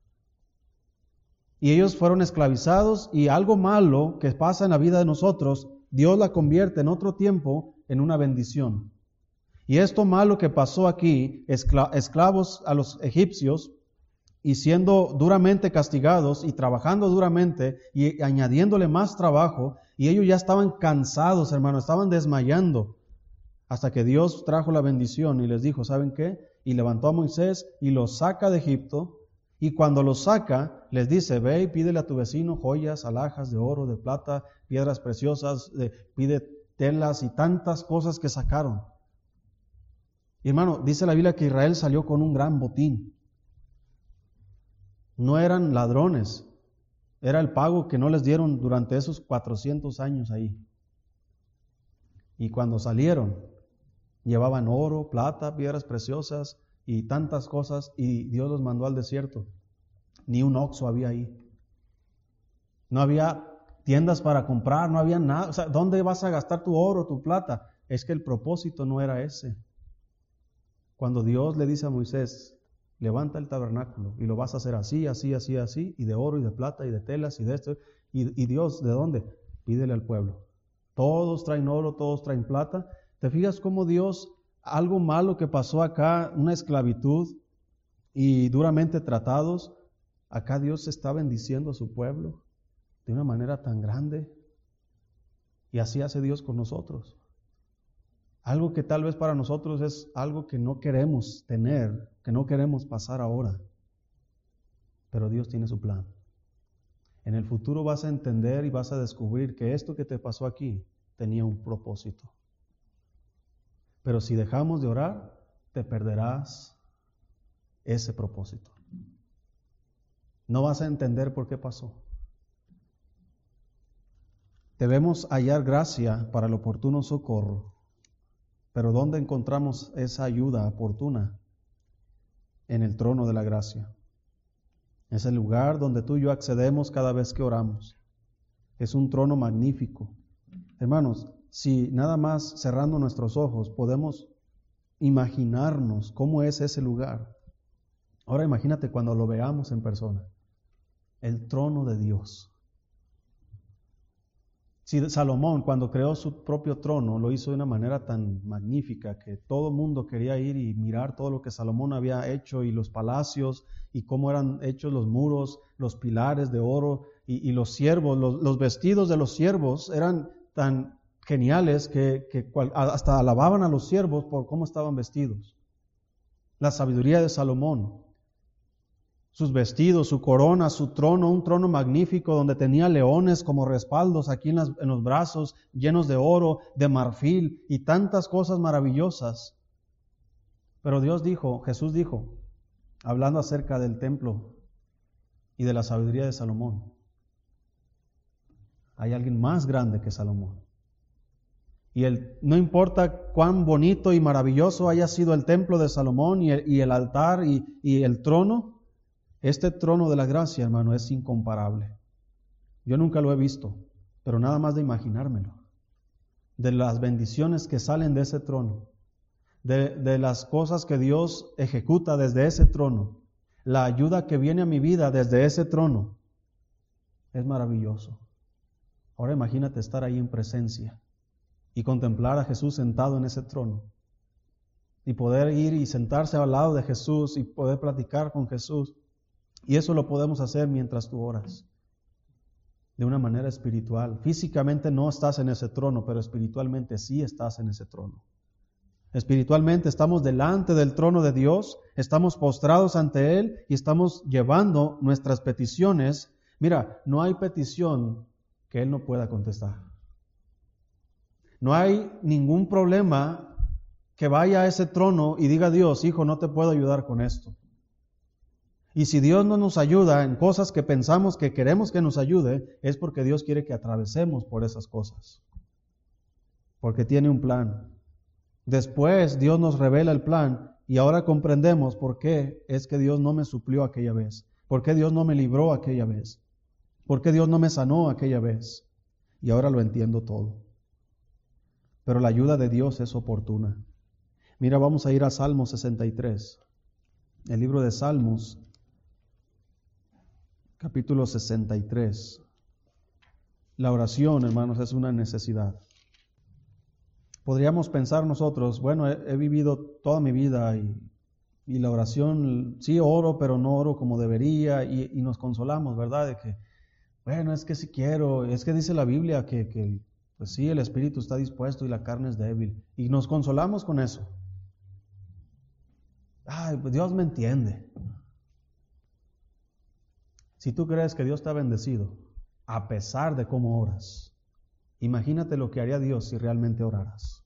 Y ellos fueron esclavizados, y algo malo que pasa en la vida de nosotros, Dios la convierte en otro tiempo en una bendición. Y esto malo que pasó aquí, esclavos a los egipcios, y siendo duramente castigados y trabajando duramente y añadiéndole más trabajo, y ellos ya estaban cansados, hermanos, estaban desmayando, hasta que Dios trajo la bendición y les dijo, ¿saben qué? Y levantó a Moisés y los saca de Egipto, y cuando los saca, les dice, ve y pídele a tu vecino joyas, alhajas de oro, de plata, piedras preciosas, pide telas y tantas cosas que sacaron. Y hermano, dice la Biblia que Israel salió con un gran botín. No eran ladrones, Era el pago que no les dieron durante esos 400 años ahí. Y cuando salieron, llevaban oro, plata, piedras preciosas y tantas cosas, y Dios los mandó al desierto. Ni un Oxxo había ahí. No había tiendas para comprar, no había nada. O sea, ¿dónde vas a gastar tu oro, tu plata? Es que el propósito no era ese. Cuando Dios le dice a Moisés, levanta el tabernáculo y lo vas a hacer así, así, así, así, y de oro y de plata y de telas y de esto. Y Dios, ¿de dónde? Pídele al pueblo. Todos traen oro, todos traen plata. ¿Te fijas cómo Dios, algo malo que pasó acá, una esclavitud y duramente tratados, acá Dios está bendiciendo a su pueblo de una manera tan grande? Y así hace Dios con nosotros. Algo que tal vez para nosotros es algo que no queremos tener, que no queremos pasar ahora. Pero Dios tiene su plan. En el futuro vas a entender y vas a descubrir que esto que te pasó aquí tenía un propósito. Pero si dejamos de orar, te perderás ese propósito. No vas a entender por qué pasó. Debemos hallar gracia para el oportuno socorro. Pero ¿dónde encontramos esa ayuda oportuna? En el trono de la gracia. Es el lugar donde tú y yo accedemos cada vez que oramos. Es un trono magnífico. Hermanos, si nada más cerrando nuestros ojos podemos imaginarnos cómo es ese lugar. Ahora imagínate cuando lo veamos en persona. El trono de Dios. Si Salomón, cuando creó su propio trono, lo hizo de una manera tan magnífica que todo el mundo quería ir y mirar todo lo que Salomón había hecho y los palacios y cómo eran hechos los muros, los pilares de oro y los siervos, los vestidos de los siervos eran tan geniales que hasta alababan a los siervos por cómo estaban vestidos. La sabiduría de Salomón. Sus vestidos, su corona, su trono, un trono magnífico donde tenía leones como respaldos aquí en los brazos, llenos de oro, de marfil y tantas cosas maravillosas. Pero Dios dijo, Jesús dijo, hablando acerca del templo y de la sabiduría de Salomón, hay alguien más grande que Salomón. Y no importa cuán bonito y maravilloso haya sido el templo de Salomón y el altar y el trono, este trono de la gracia, hermano, es incomparable. Yo nunca lo he visto, pero nada más de imaginármelo. De las bendiciones que salen de ese trono, de las cosas que Dios ejecuta desde ese trono, la ayuda que viene a mi vida desde ese trono, es maravilloso. Ahora imagínate estar ahí en presencia y contemplar a Jesús sentado en ese trono y poder ir y sentarse al lado de Jesús y poder platicar con Jesús. Y eso lo podemos hacer mientras tú oras, de una manera espiritual. Físicamente no estás en ese trono, pero espiritualmente sí estás en ese trono. Espiritualmente estamos delante del trono de Dios, estamos postrados ante Él y estamos llevando nuestras peticiones. Mira, no hay petición que Él no pueda contestar. No hay ningún problema que vaya a ese trono y diga Dios, hijo, no te puedo ayudar con esto. Y si Dios no nos ayuda en cosas que pensamos que queremos que nos ayude, es porque Dios quiere que atravesemos por esas cosas. Porque tiene un plan. Después Dios nos revela el plan y ahora comprendemos por qué es que Dios no me suplió aquella vez. Por qué Dios no me libró aquella vez. Por qué Dios no me sanó aquella vez. Y ahora lo entiendo todo. Pero la ayuda de Dios es oportuna. Mira, vamos a ir a Salmo 63. El libro de Salmos, capítulo 63. La oración, hermanos, es una necesidad. Podríamos pensar nosotros, bueno, he vivido toda mi vida y la oración, sí oro, pero no oro como debería y nos consolamos, ¿verdad? De que, bueno, es que sí quiero, es que dice la Biblia que pues sí, el espíritu está dispuesto y la carne es débil. Y nos consolamos con eso. Ay, pues Dios me entiende. Si tú crees que Dios te ha bendecido, a pesar de cómo oras, imagínate lo que haría Dios si realmente oraras.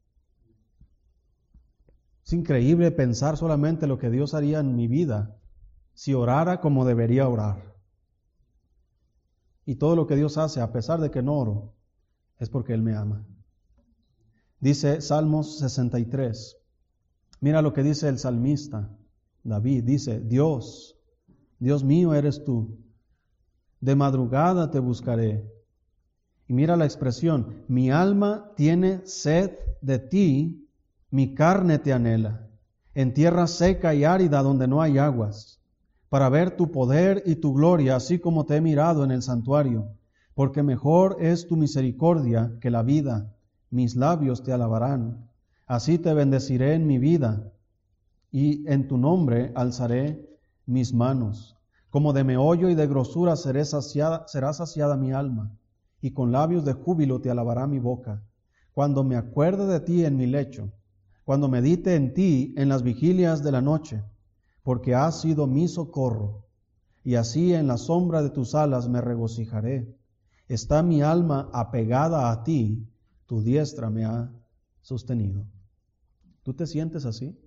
Es increíble pensar solamente lo que Dios haría en mi vida si orara como debería orar. Y todo lo que Dios hace, a pesar de que no oro, es porque Él me ama. Dice Salmos 63. Mira lo que dice el salmista David. Dice, Dios mío eres tú. De madrugada te buscaré. Y mira la expresión, mi alma tiene sed de ti, mi carne te anhela, en tierra seca y árida donde no hay aguas, para ver tu poder y tu gloria, así como te he mirado en el santuario, porque mejor es tu misericordia que la vida, mis labios te alabarán, así te bendeciré en mi vida, y en tu nombre alzaré mis manos. Como de meollo y de grosura será saciada mi alma, y con labios de júbilo te alabará mi boca. Cuando me acuerde de ti en mi lecho, cuando medite en ti en las vigilias de la noche, porque has sido mi socorro, y así en la sombra de tus alas me regocijaré. Está mi alma apegada a ti, tu diestra me ha sostenido. ¿Tú te sientes así?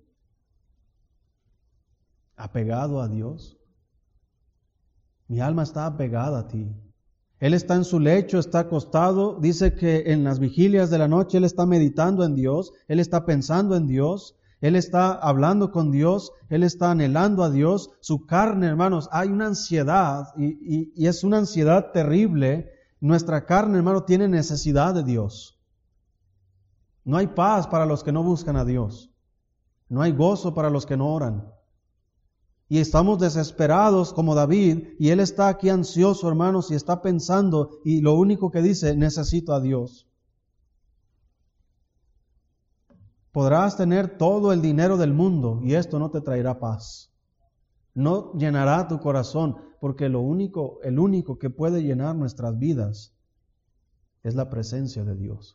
¿Apegado a Dios? Mi alma está apegada a ti. Él está en su lecho, está acostado. Dice que en las vigilias de la noche Él está meditando en Dios. Él está pensando en Dios. Él está hablando con Dios. Él está anhelando a Dios. Su carne, hermanos, hay una ansiedad y es una ansiedad terrible. Nuestra carne, hermano, tiene necesidad de Dios. No hay paz para los que no buscan a Dios. No hay gozo para los que no oran. Y estamos desesperados como David, y él está aquí ansioso, hermanos, y está pensando, y lo único que dice, necesito a Dios. Podrás tener todo el dinero del mundo, y esto no te traerá paz. No llenará tu corazón, porque el único que puede llenar nuestras vidas es la presencia de Dios.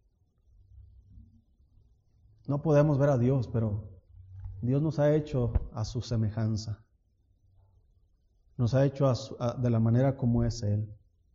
No podemos ver a Dios, pero Dios nos ha hecho a su semejanza. Nos ha hecho de la manera como es Él.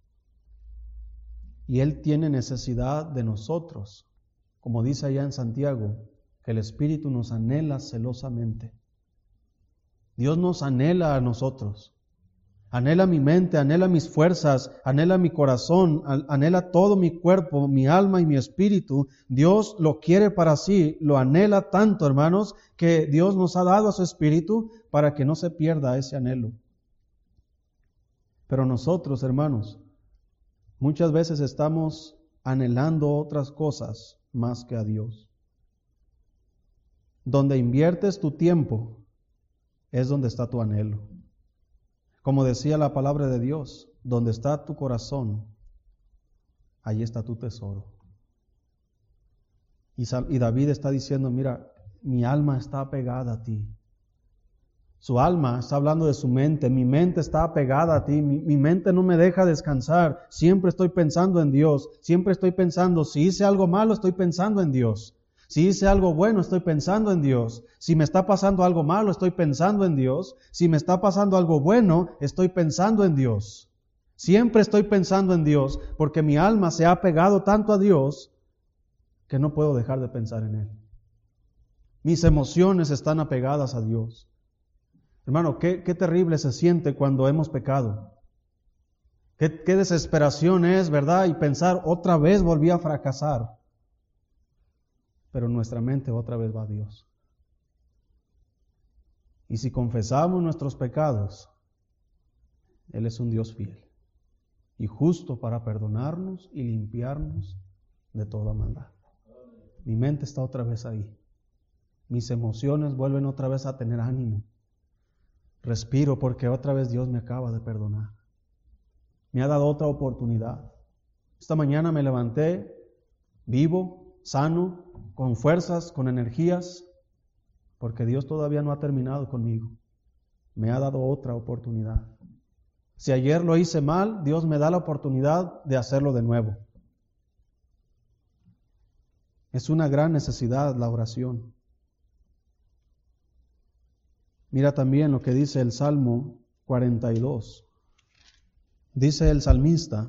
Y Él tiene necesidad de nosotros. Como dice allá en Santiago, que el Espíritu nos anhela celosamente. Dios nos anhela a nosotros. Anhela mi mente, anhela mis fuerzas, anhela mi corazón, anhela todo mi cuerpo, mi alma y mi espíritu. Dios lo quiere para sí, lo anhela tanto, hermanos, que Dios nos ha dado a su espíritu para que no se pierda ese anhelo. Pero nosotros, hermanos, muchas veces estamos anhelando otras cosas más que a Dios. Donde inviertes tu tiempo es donde está tu anhelo. Como decía la palabra de Dios, donde está tu corazón, allí está tu tesoro. Y David está diciendo, mira, mi alma está apegada a ti. Su alma está hablando de su mente, mi mente está apegada a ti, mi mente no me deja descansar, siempre estoy pensando en Dios, siempre estoy pensando, si hice algo malo, estoy pensando en Dios. Si hice algo bueno, estoy pensando en Dios. Si me está pasando algo malo, estoy pensando en Dios. Si me está pasando algo bueno, estoy pensando en Dios. Siempre estoy pensando en Dios, porque mi alma se ha pegado tanto a Dios que no puedo dejar de pensar en Él. Mis emociones están apegadas a Dios. Hermano, qué terrible se siente cuando hemos pecado. Qué desesperación es, ¿verdad? Y pensar, otra vez volví a fracasar. Pero nuestra mente otra vez va a Dios. Y si confesamos nuestros pecados, Él es un Dios fiel y justo para perdonarnos y limpiarnos de toda maldad. Mi mente está otra vez ahí. Mis emociones vuelven otra vez a tener ánimo. Respiro porque otra vez Dios me acaba de perdonar. Me ha dado otra oportunidad. Esta mañana me levanté vivo, sano, con fuerzas, con energías, porque Dios todavía no ha terminado conmigo. Me ha dado otra oportunidad. Si ayer lo hice mal, Dios me da la oportunidad de hacerlo de nuevo. Es una gran necesidad la oración. Mira también lo que dice el Salmo 42. Dice el salmista,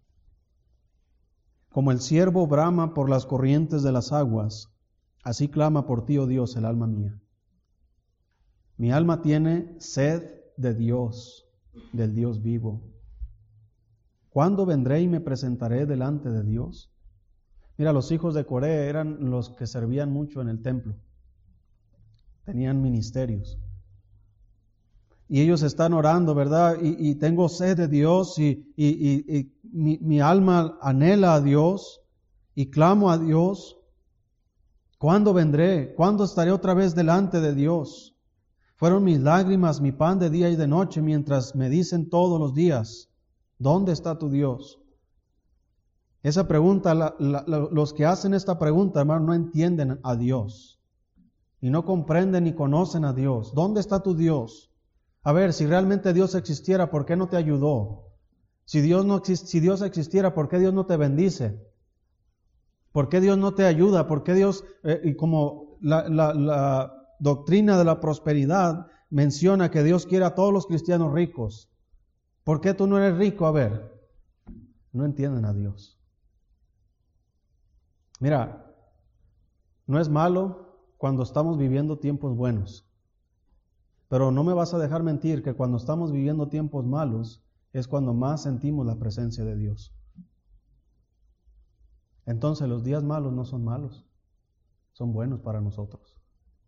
como el ciervo brama por las corrientes de las aguas, así clama por ti, oh Dios, el alma mía. Mi alma tiene sed de Dios, del Dios vivo. ¿Cuándo vendré y me presentaré delante de Dios? Mira, los hijos de Coré eran los que servían mucho en el templo. Tenían ministerios. Y ellos están orando, ¿verdad? Y tengo sed de Dios y mi alma anhela a Dios y clamo a Dios. ¿Cuándo vendré? ¿Cuándo estaré otra vez delante de Dios? Fueron mis lágrimas, mi pan de día y de noche, mientras me dicen todos los días, ¿dónde está tu Dios? Esa pregunta, los que hacen esta pregunta, hermano, no entienden a Dios. Y no comprenden ni conocen a Dios. ¿Dónde está tu Dios? A ver, si realmente Dios existiera, ¿por qué no te ayudó? Si Dios existiera, ¿por qué Dios no te bendice? ¿Por qué Dios no te ayuda? ¿Por qué Dios, y como la doctrina de la prosperidad menciona que Dios quiere a todos los cristianos ricos? ¿Por qué tú no eres rico? A ver, no entienden a Dios. Mira, no es malo cuando estamos viviendo tiempos buenos. Pero no me vas a dejar mentir que cuando estamos viviendo tiempos malos es cuando más sentimos la presencia de Dios. Entonces los días malos no son malos, son buenos para nosotros.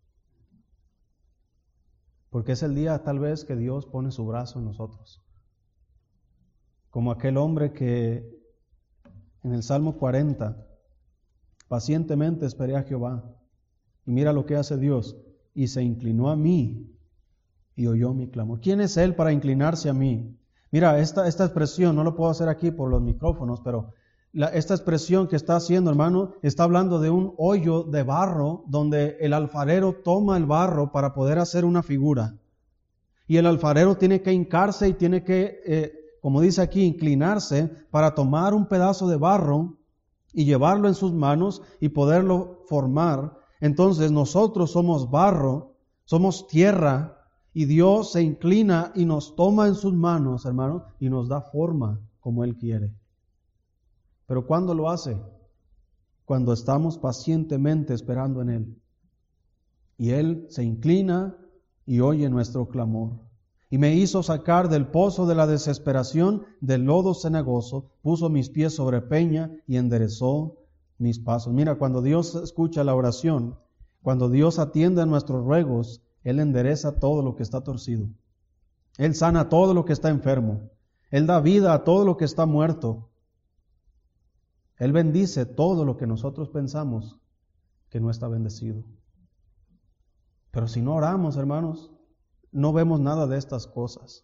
Porque es el día tal vez que Dios pone su brazo en nosotros. Como aquel hombre que en el Salmo 40, pacientemente esperé a Jehová. Y mira lo que hace Dios. Y se inclinó a mí y oyó mi clamor. ¿Quién es Él para inclinarse a mí? Mira, esta expresión, no lo puedo hacer aquí por los micrófonos, pero esta expresión que está haciendo, hermano, está hablando de un hoyo de barro donde el alfarero toma el barro para poder hacer una figura. Y el alfarero tiene que hincarse y tiene que, como dice aquí, inclinarse para tomar un pedazo de barro y llevarlo en sus manos y poderlo formar. Entonces nosotros somos barro, somos tierra, y Dios se inclina y nos toma en sus manos, hermano, y nos da forma como Él quiere. Pero ¿cuándo lo hace? Cuando estamos pacientemente esperando en Él. Y Él se inclina y oye nuestro clamor. Y me hizo sacar del pozo de la desesperación, del lodo cenagoso, puso mis pies sobre peña y enderezó mis pasos. Mira, cuando Dios escucha la oración, cuando Dios atiende a nuestros ruegos, Él endereza todo lo que está torcido. Él sana todo lo que está enfermo. Él da vida a todo lo que está muerto. Él bendice todo lo que nosotros pensamos que no está bendecido. Pero si no oramos, hermanos, no vemos nada de estas cosas.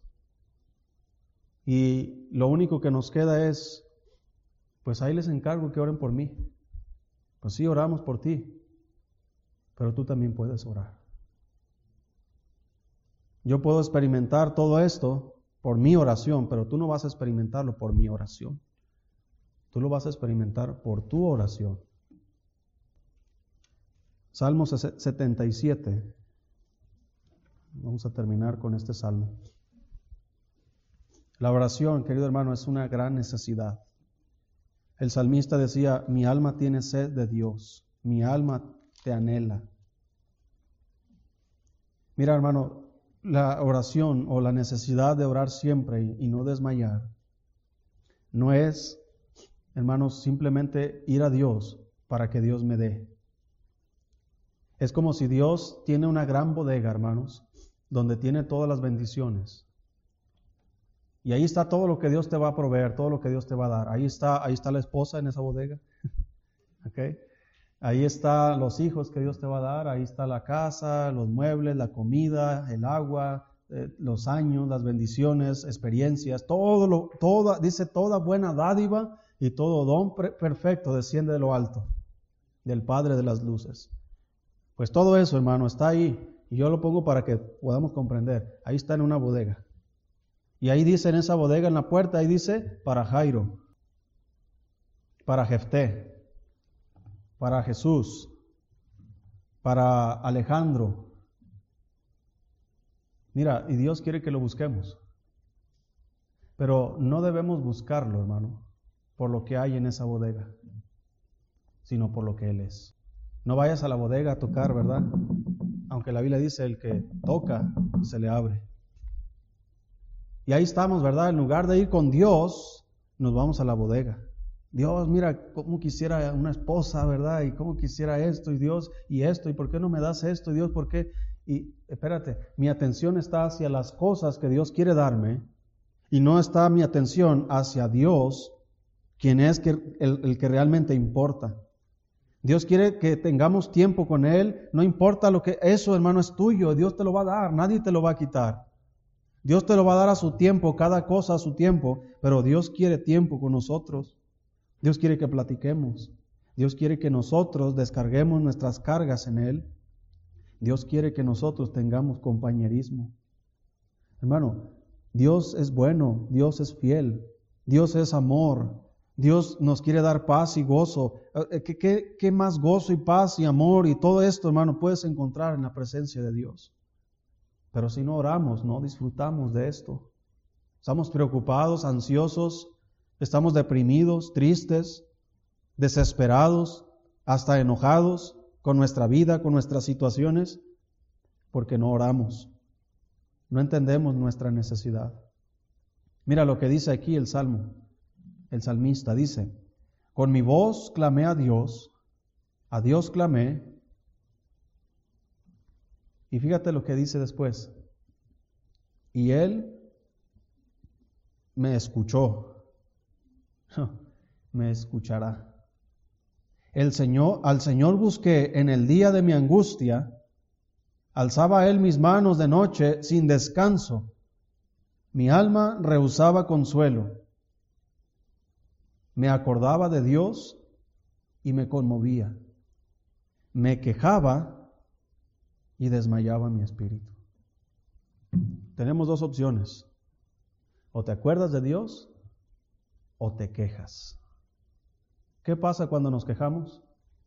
Y lo único que nos queda es, pues ahí les encargo que oren por mí. Pues sí, oramos por ti, pero tú también puedes orar. Yo puedo experimentar todo esto por mi oración, pero tú no vas a experimentarlo por mi oración. Tú lo vas a experimentar por tu oración. Salmo 77. Vamos a terminar con este salmo. La oración, querido hermano, es una gran necesidad. El salmista decía, mi alma tiene sed de Dios, mi alma te anhela. Mira, hermano, la oración o la necesidad de orar siempre y no desmayar no es, hermanos, simplemente ir a Dios para que Dios me dé. Es como si Dios tiene una gran bodega, hermanos, donde tiene todas las bendiciones. Y ahí está todo lo que Dios te va a proveer, todo lo que Dios te va a dar. Ahí está la esposa en esa bodega. ¿Okay? Ahí están los hijos que Dios te va a dar, ahí está la casa, los muebles, la comida, el agua, los años, las bendiciones, experiencias, dice toda buena dádiva y todo don perfecto desciende de lo alto, del Padre de las luces. Pues todo eso, hermano, está ahí. Y yo lo pongo para que podamos comprender. Ahí está en una bodega. Y ahí dice en esa bodega, en la puerta, ahí dice para Jairo, para Jefté, para Jesús, para Alejandro. Mira, y Dios quiere que lo busquemos. Pero no debemos buscarlo, hermano, por lo que hay en esa bodega, sino por lo que Él es. No vayas a la bodega a tocar, ¿verdad? Aunque la Biblia dice, el que toca, se le abre. Y ahí estamos, ¿verdad? En lugar de ir con Dios nos vamos a la bodega. Dios, mira, cómo quisiera una esposa, ¿verdad? Y cómo quisiera esto, y Dios, y esto, y por qué no me das esto, y Dios, ¿por qué? Y espérate, mi atención está hacia las cosas que Dios quiere darme, y no está mi atención hacia Dios, quien es el que realmente importa. Dios quiere que tengamos tiempo con Él, no importa lo que, eso hermano es tuyo, Dios te lo va a dar, nadie te lo va a quitar. Dios te lo va a dar a su tiempo, cada cosa a su tiempo, pero Dios quiere tiempo con nosotros. Dios quiere que platiquemos. Dios quiere que nosotros descarguemos nuestras cargas en Él. Dios quiere que nosotros tengamos compañerismo. Hermano, Dios es bueno, Dios es fiel, Dios es amor, Dios nos quiere dar paz y gozo. ¿Qué más gozo y paz y amor y todo esto, hermano, puedes encontrar en la presencia de Dios? Pero si no oramos, no disfrutamos de esto. Estamos preocupados, ansiosos, estamos deprimidos, tristes, desesperados, hasta enojados con nuestra vida, con nuestras situaciones, porque no oramos. No entendemos nuestra necesidad. Mira lo que dice aquí el Salmo. El salmista dice, con mi voz clamé a Dios clamé. Y fíjate lo que dice después. Y Él me escuchó. Me escuchará. Al Señor busqué en el día de mi angustia. Alzaba Él mis manos de noche sin descanso. Mi alma rehusaba consuelo. Me acordaba de Dios y me conmovía. Me quejaba y desmayaba mi espíritu. Tenemos dos opciones. O te acuerdas de Dios o te quejas. ¿Qué pasa cuando nos quejamos?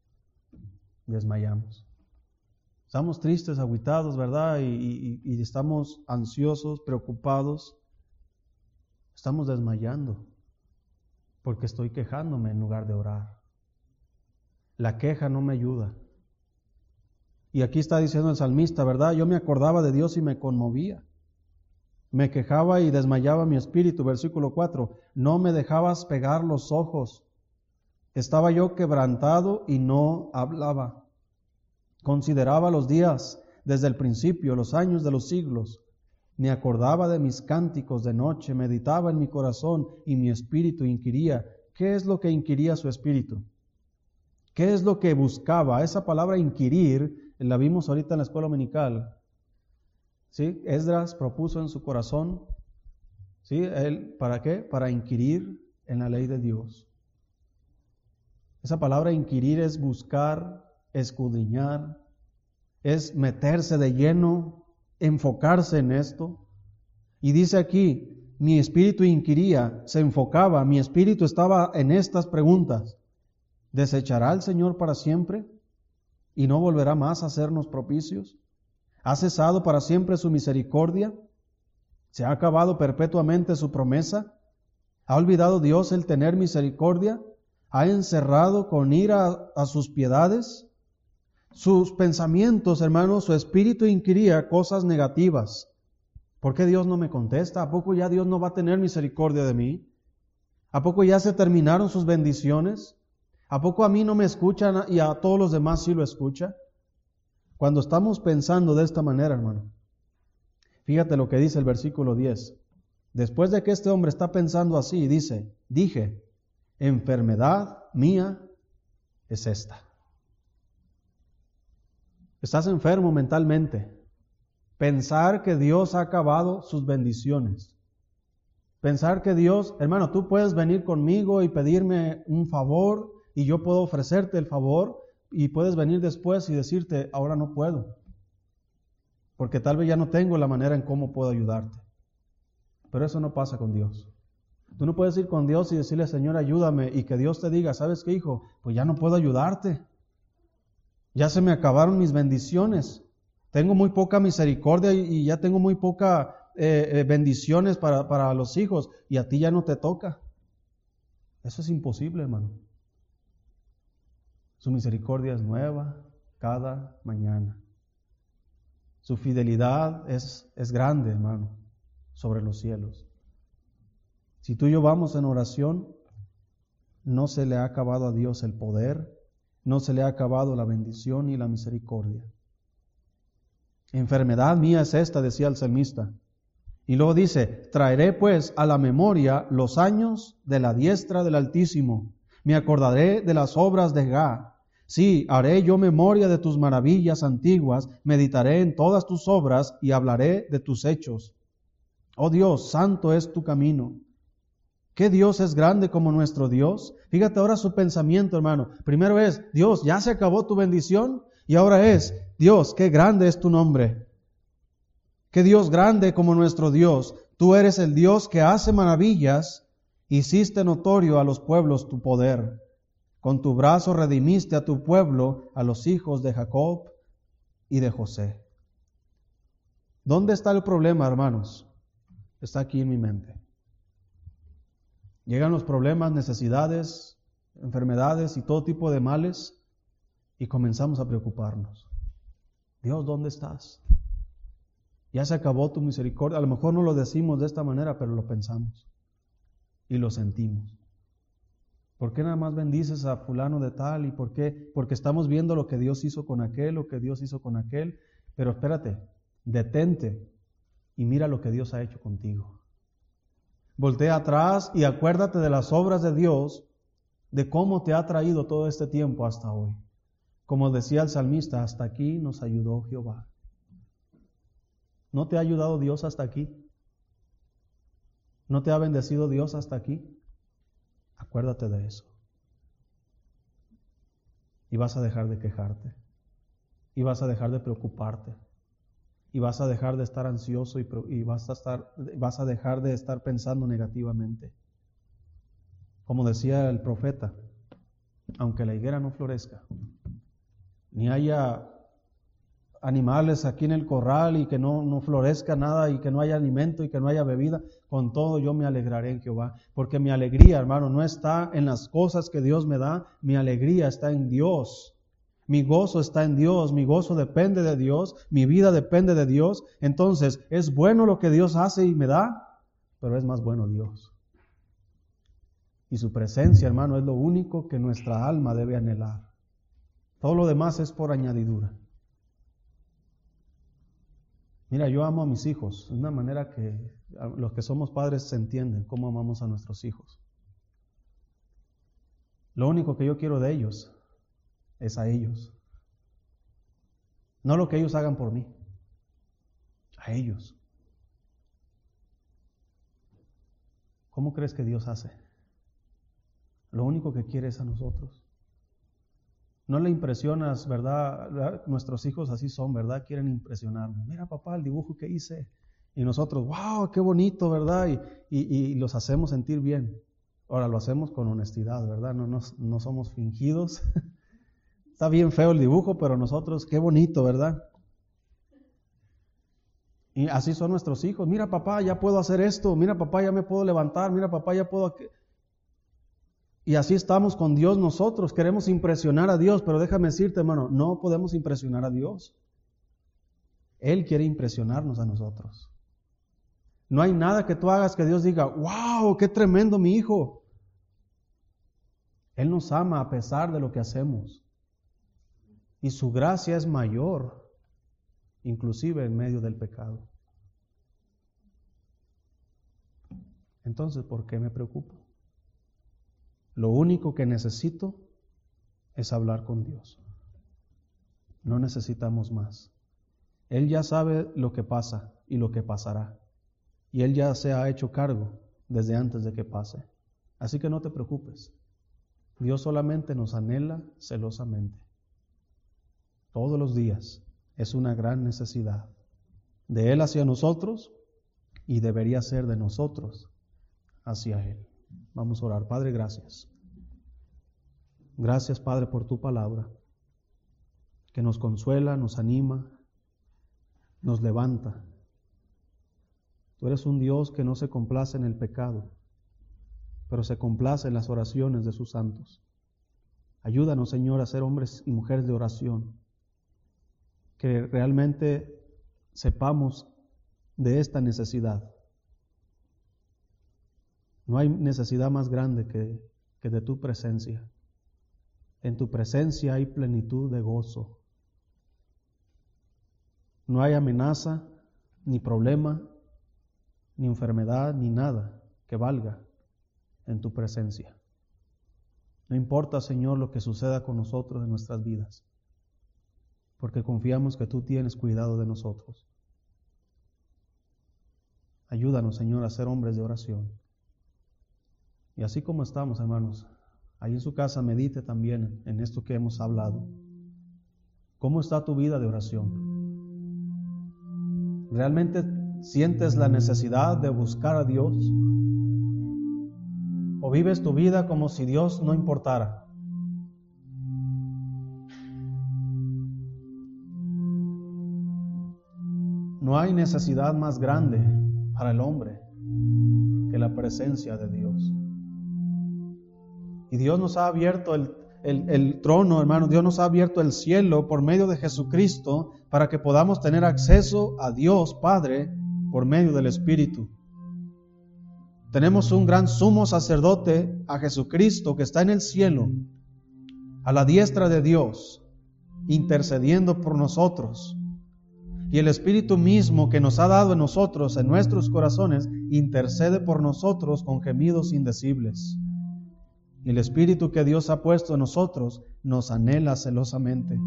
Desmayamos. Estamos tristes, agüitados, ¿verdad? Y estamos ansiosos, preocupados. Estamos desmayando porque estoy quejándome en lugar de orar. La queja no me ayuda. Y aquí está diciendo el salmista, ¿verdad? Yo me acordaba de Dios y me conmovía. Me quejaba y desmayaba mi espíritu. Versículo 4. No me dejabas pegar los ojos. Estaba yo quebrantado y no hablaba. Consideraba los días desde el principio, los años de los siglos. Me acordaba de mis cánticos de noche, meditaba en mi corazón y mi espíritu inquiría. ¿Qué es lo que inquiría su espíritu? ¿Qué es lo que buscaba? Esa palabra inquirir, la vimos ahorita en la escuela dominical. ¿Sí? Esdras propuso en su corazón, ¿sí? Él, ¿para qué? Para inquirir en la ley de Dios. Esa palabra inquirir es buscar, escudriñar, es meterse de lleno, enfocarse en esto. Y dice aquí, mi espíritu inquiría, se enfocaba, mi espíritu estaba en estas preguntas. ¿Desechará el Señor para siempre y no volverá más a hacernos propicios? ¿Ha cesado para siempre su misericordia? ¿Se ha acabado perpetuamente su promesa? ¿Ha olvidado Dios el tener misericordia? ¿Ha encerrado con ira a sus piedades? Sus pensamientos, hermanos, su espíritu inquiría cosas negativas. ¿Por qué Dios no me contesta? ¿A poco ya Dios no va a tener misericordia de mí? ¿A poco ya se terminaron sus bendiciones? ¿A poco a mí no me escuchan y a todos los demás sí lo escucha? Cuando estamos pensando de esta manera, hermano, fíjate lo que dice el versículo 10. Después de que este hombre está pensando así, dice, dije, enfermedad mía es esta. Estás enfermo mentalmente. Pensar que Dios ha acabado sus bendiciones. Pensar que Dios, hermano, tú puedes venir conmigo y pedirme un favor y yo puedo ofrecerte el favor y puedes venir después y decirte, ahora no puedo, porque tal vez ya no tengo la manera en cómo puedo ayudarte. Pero eso no pasa con Dios. Tú no puedes ir con Dios y decirle, Señor, ayúdame, y que Dios te diga, ¿sabes qué, hijo? Pues ya no puedo ayudarte. Ya se me acabaron mis bendiciones. Tengo muy poca misericordia y ya tengo muy poca bendiciones para los hijos y a ti ya no te toca. Eso es imposible, hermano. Su misericordia es nueva cada mañana. Su fidelidad es grande, hermano, sobre los cielos. Si tú y yo vamos en oración, no se le ha acabado a Dios el poder, no se le ha acabado la bendición y la misericordia. Enfermedad mía es esta, decía el salmista. Y luego dice, traeré pues a la memoria los años de la diestra del Altísimo. Me acordaré de las obras de Jah. Sí, haré yo memoria de tus maravillas antiguas, meditaré en todas tus obras y hablaré de tus hechos. Oh Dios, santo es tu camino. ¿Qué Dios es grande como nuestro Dios? Fíjate ahora su pensamiento, hermano. Primero es, Dios, ya se acabó tu bendición. Y ahora es, Dios, qué grande es tu nombre. Qué Dios grande como nuestro Dios. Tú eres el Dios que hace maravillas. Hiciste notorio a los pueblos tu poder. Con tu brazo redimiste a tu pueblo, a los hijos de Jacob y de José. ¿Dónde está el problema, hermanos? Está aquí en mi mente. Llegan los problemas, necesidades, enfermedades y todo tipo de males y comenzamos a preocuparnos. Dios, ¿dónde estás? Ya se acabó tu misericordia. A lo mejor no lo decimos de esta manera, pero lo pensamos y lo sentimos. ¿Por qué nada más bendices a fulano de tal? ¿Y por qué? Porque estamos viendo lo que Dios hizo con aquel, lo que Dios hizo con aquel. Pero espérate, detente y mira lo que Dios ha hecho contigo. Voltea atrás y acuérdate de las obras de Dios, de cómo te ha traído todo este tiempo hasta hoy. Como decía el salmista, hasta aquí nos ayudó Jehová. ¿No te ha ayudado Dios hasta aquí? ¿No te ha bendecido Dios hasta aquí? Acuérdate de eso. Y vas a dejar de quejarte. Y vas a dejar de preocuparte. Y vas a dejar de estar ansioso y vas a dejar de estar pensando negativamente. Como decía el profeta, aunque la higuera no florezca, ni haya animales aquí en el corral y que no florezca nada y que no haya alimento y que no haya bebida, con todo yo me alegraré en Jehová, porque mi alegría, hermano, no está en las cosas que Dios me da, mi alegría está en Dios. Mi gozo está en Dios, mi gozo depende de Dios, mi vida depende de Dios. Entonces, es bueno lo que Dios hace y me da, pero es más bueno Dios. Y su presencia, hermano, es lo único que nuestra alma debe anhelar. Todo lo demás es por añadidura. Mira, yo amo a mis hijos, de una manera que los que somos padres se entienden cómo amamos a nuestros hijos. Lo único que yo quiero de ellos es a ellos. No lo que ellos hagan por mí, a ellos. ¿Cómo crees que Dios hace? Lo único que quiere es a nosotros. No le impresionas, ¿verdad? Nuestros hijos así son, ¿verdad? Quieren impresionarnos. Mira, papá, el dibujo que hice. Y nosotros, wow, qué bonito, ¿verdad? Y los hacemos sentir bien. Ahora lo hacemos con honestidad, ¿verdad? No somos fingidos. Está bien feo el dibujo, pero nosotros, qué bonito, ¿verdad? Y así son nuestros hijos. Mira, papá, ya puedo hacer esto. Mira, papá, ya me puedo levantar. Mira, papá, ya puedo... Y así estamos con Dios nosotros. Queremos impresionar a Dios, pero déjame decirte, hermano, no podemos impresionar a Dios. Él quiere impresionarnos a nosotros. No hay nada que tú hagas que Dios diga, wow, qué tremendo mi hijo. Él nos ama a pesar de lo que hacemos. Y su gracia es mayor, inclusive en medio del pecado. Entonces, ¿por qué me preocupo? Lo único que necesito es hablar con Dios. No necesitamos más. Él ya sabe lo que pasa y lo que pasará. Y Él ya se ha hecho cargo desde antes de que pase. Así que no te preocupes. Dios solamente nos anhela celosamente. Todos los días es una gran necesidad de Él hacia nosotros y debería ser de nosotros hacia Él. Vamos a orar. Padre, gracias. Gracias, Padre, por tu palabra, que nos consuela, nos anima, nos levanta. Tú eres un Dios que no se complace en el pecado, pero se complace en las oraciones de sus santos. Ayúdanos, Señor, a ser hombres y mujeres de oración, que realmente sepamos de esta necesidad No hay necesidad más grande que de tu presencia. En tu presencia hay plenitud de gozo. No hay amenaza, ni problema, ni enfermedad, ni nada que valga en tu presencia. No importa, Señor, lo que suceda con nosotros en nuestras vidas, porque confiamos que tú tienes cuidado de nosotros. Ayúdanos, Señor, a ser hombres de oración. Y así como estamos, hermanos, ahí en su casa medite también en esto que hemos hablado. ¿Cómo está tu vida de oración? ¿Realmente sientes la necesidad de buscar a Dios? ¿O vives tu vida como si Dios no importara? No hay necesidad más grande para el hombre que la presencia de Dios. Y Dios nos ha abierto el trono, hermano. Dios nos ha abierto el cielo por medio de Jesucristo para que podamos tener acceso a Dios Padre por medio del Espíritu. Tenemos un gran sumo sacerdote, a Jesucristo, que está en el cielo, a la diestra de Dios, intercediendo por nosotros. Y el Espíritu mismo que nos ha dado en nosotros, en nuestros corazones, intercede por nosotros con gemidos indecibles. Y el Espíritu que Dios ha puesto en nosotros nos anhela celosamente.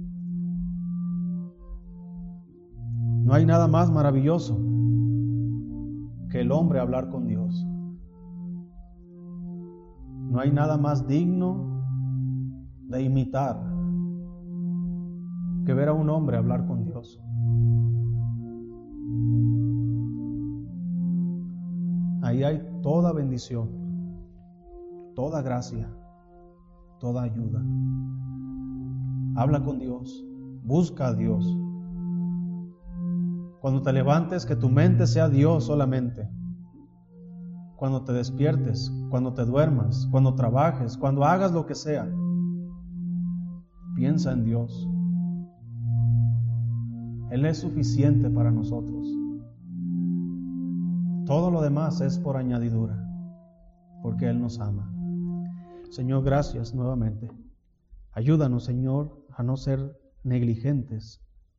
No hay nada más maravilloso que el hombre hablar con Dios. No hay nada más digno de imitar que ver a un hombre hablar con Dios. Ahí hay toda bendición, toda gracia, toda ayuda. Habla con Dios, busca a Dios. Cuando te levantes, que tu mente sea Dios solamente. Cuando te despiertes, cuando te duermas, cuando trabajes, cuando hagas lo que sea, piensa en Dios. Él es suficiente para nosotros. Todo lo demás es por añadidura, porque Él nos ama. Señor, gracias nuevamente. Ayúdanos, Señor, a no ser negligentes,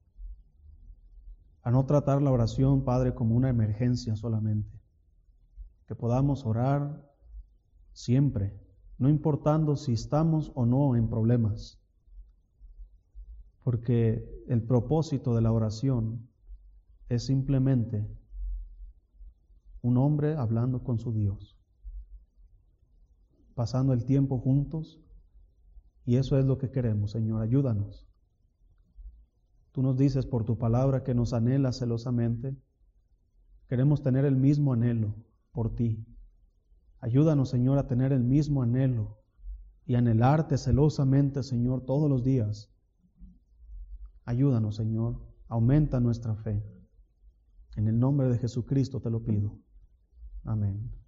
a no tratar la oración, Padre, como una emergencia solamente. Que podamos orar siempre, no importando si estamos o no en problemas. Porque el propósito de la oración es simplemente un hombre hablando con su Dios, pasando el tiempo juntos, y eso es lo que queremos, Señor. Ayúdanos. Tú nos dices por tu palabra que nos anhelas celosamente. Queremos tener el mismo anhelo por ti. Ayúdanos, Señor, a tener el mismo anhelo y anhelarte celosamente, Señor, todos los días. Ayúdanos, Señor. Aumenta nuestra fe. En el nombre de Jesucristo te lo pido. Amén.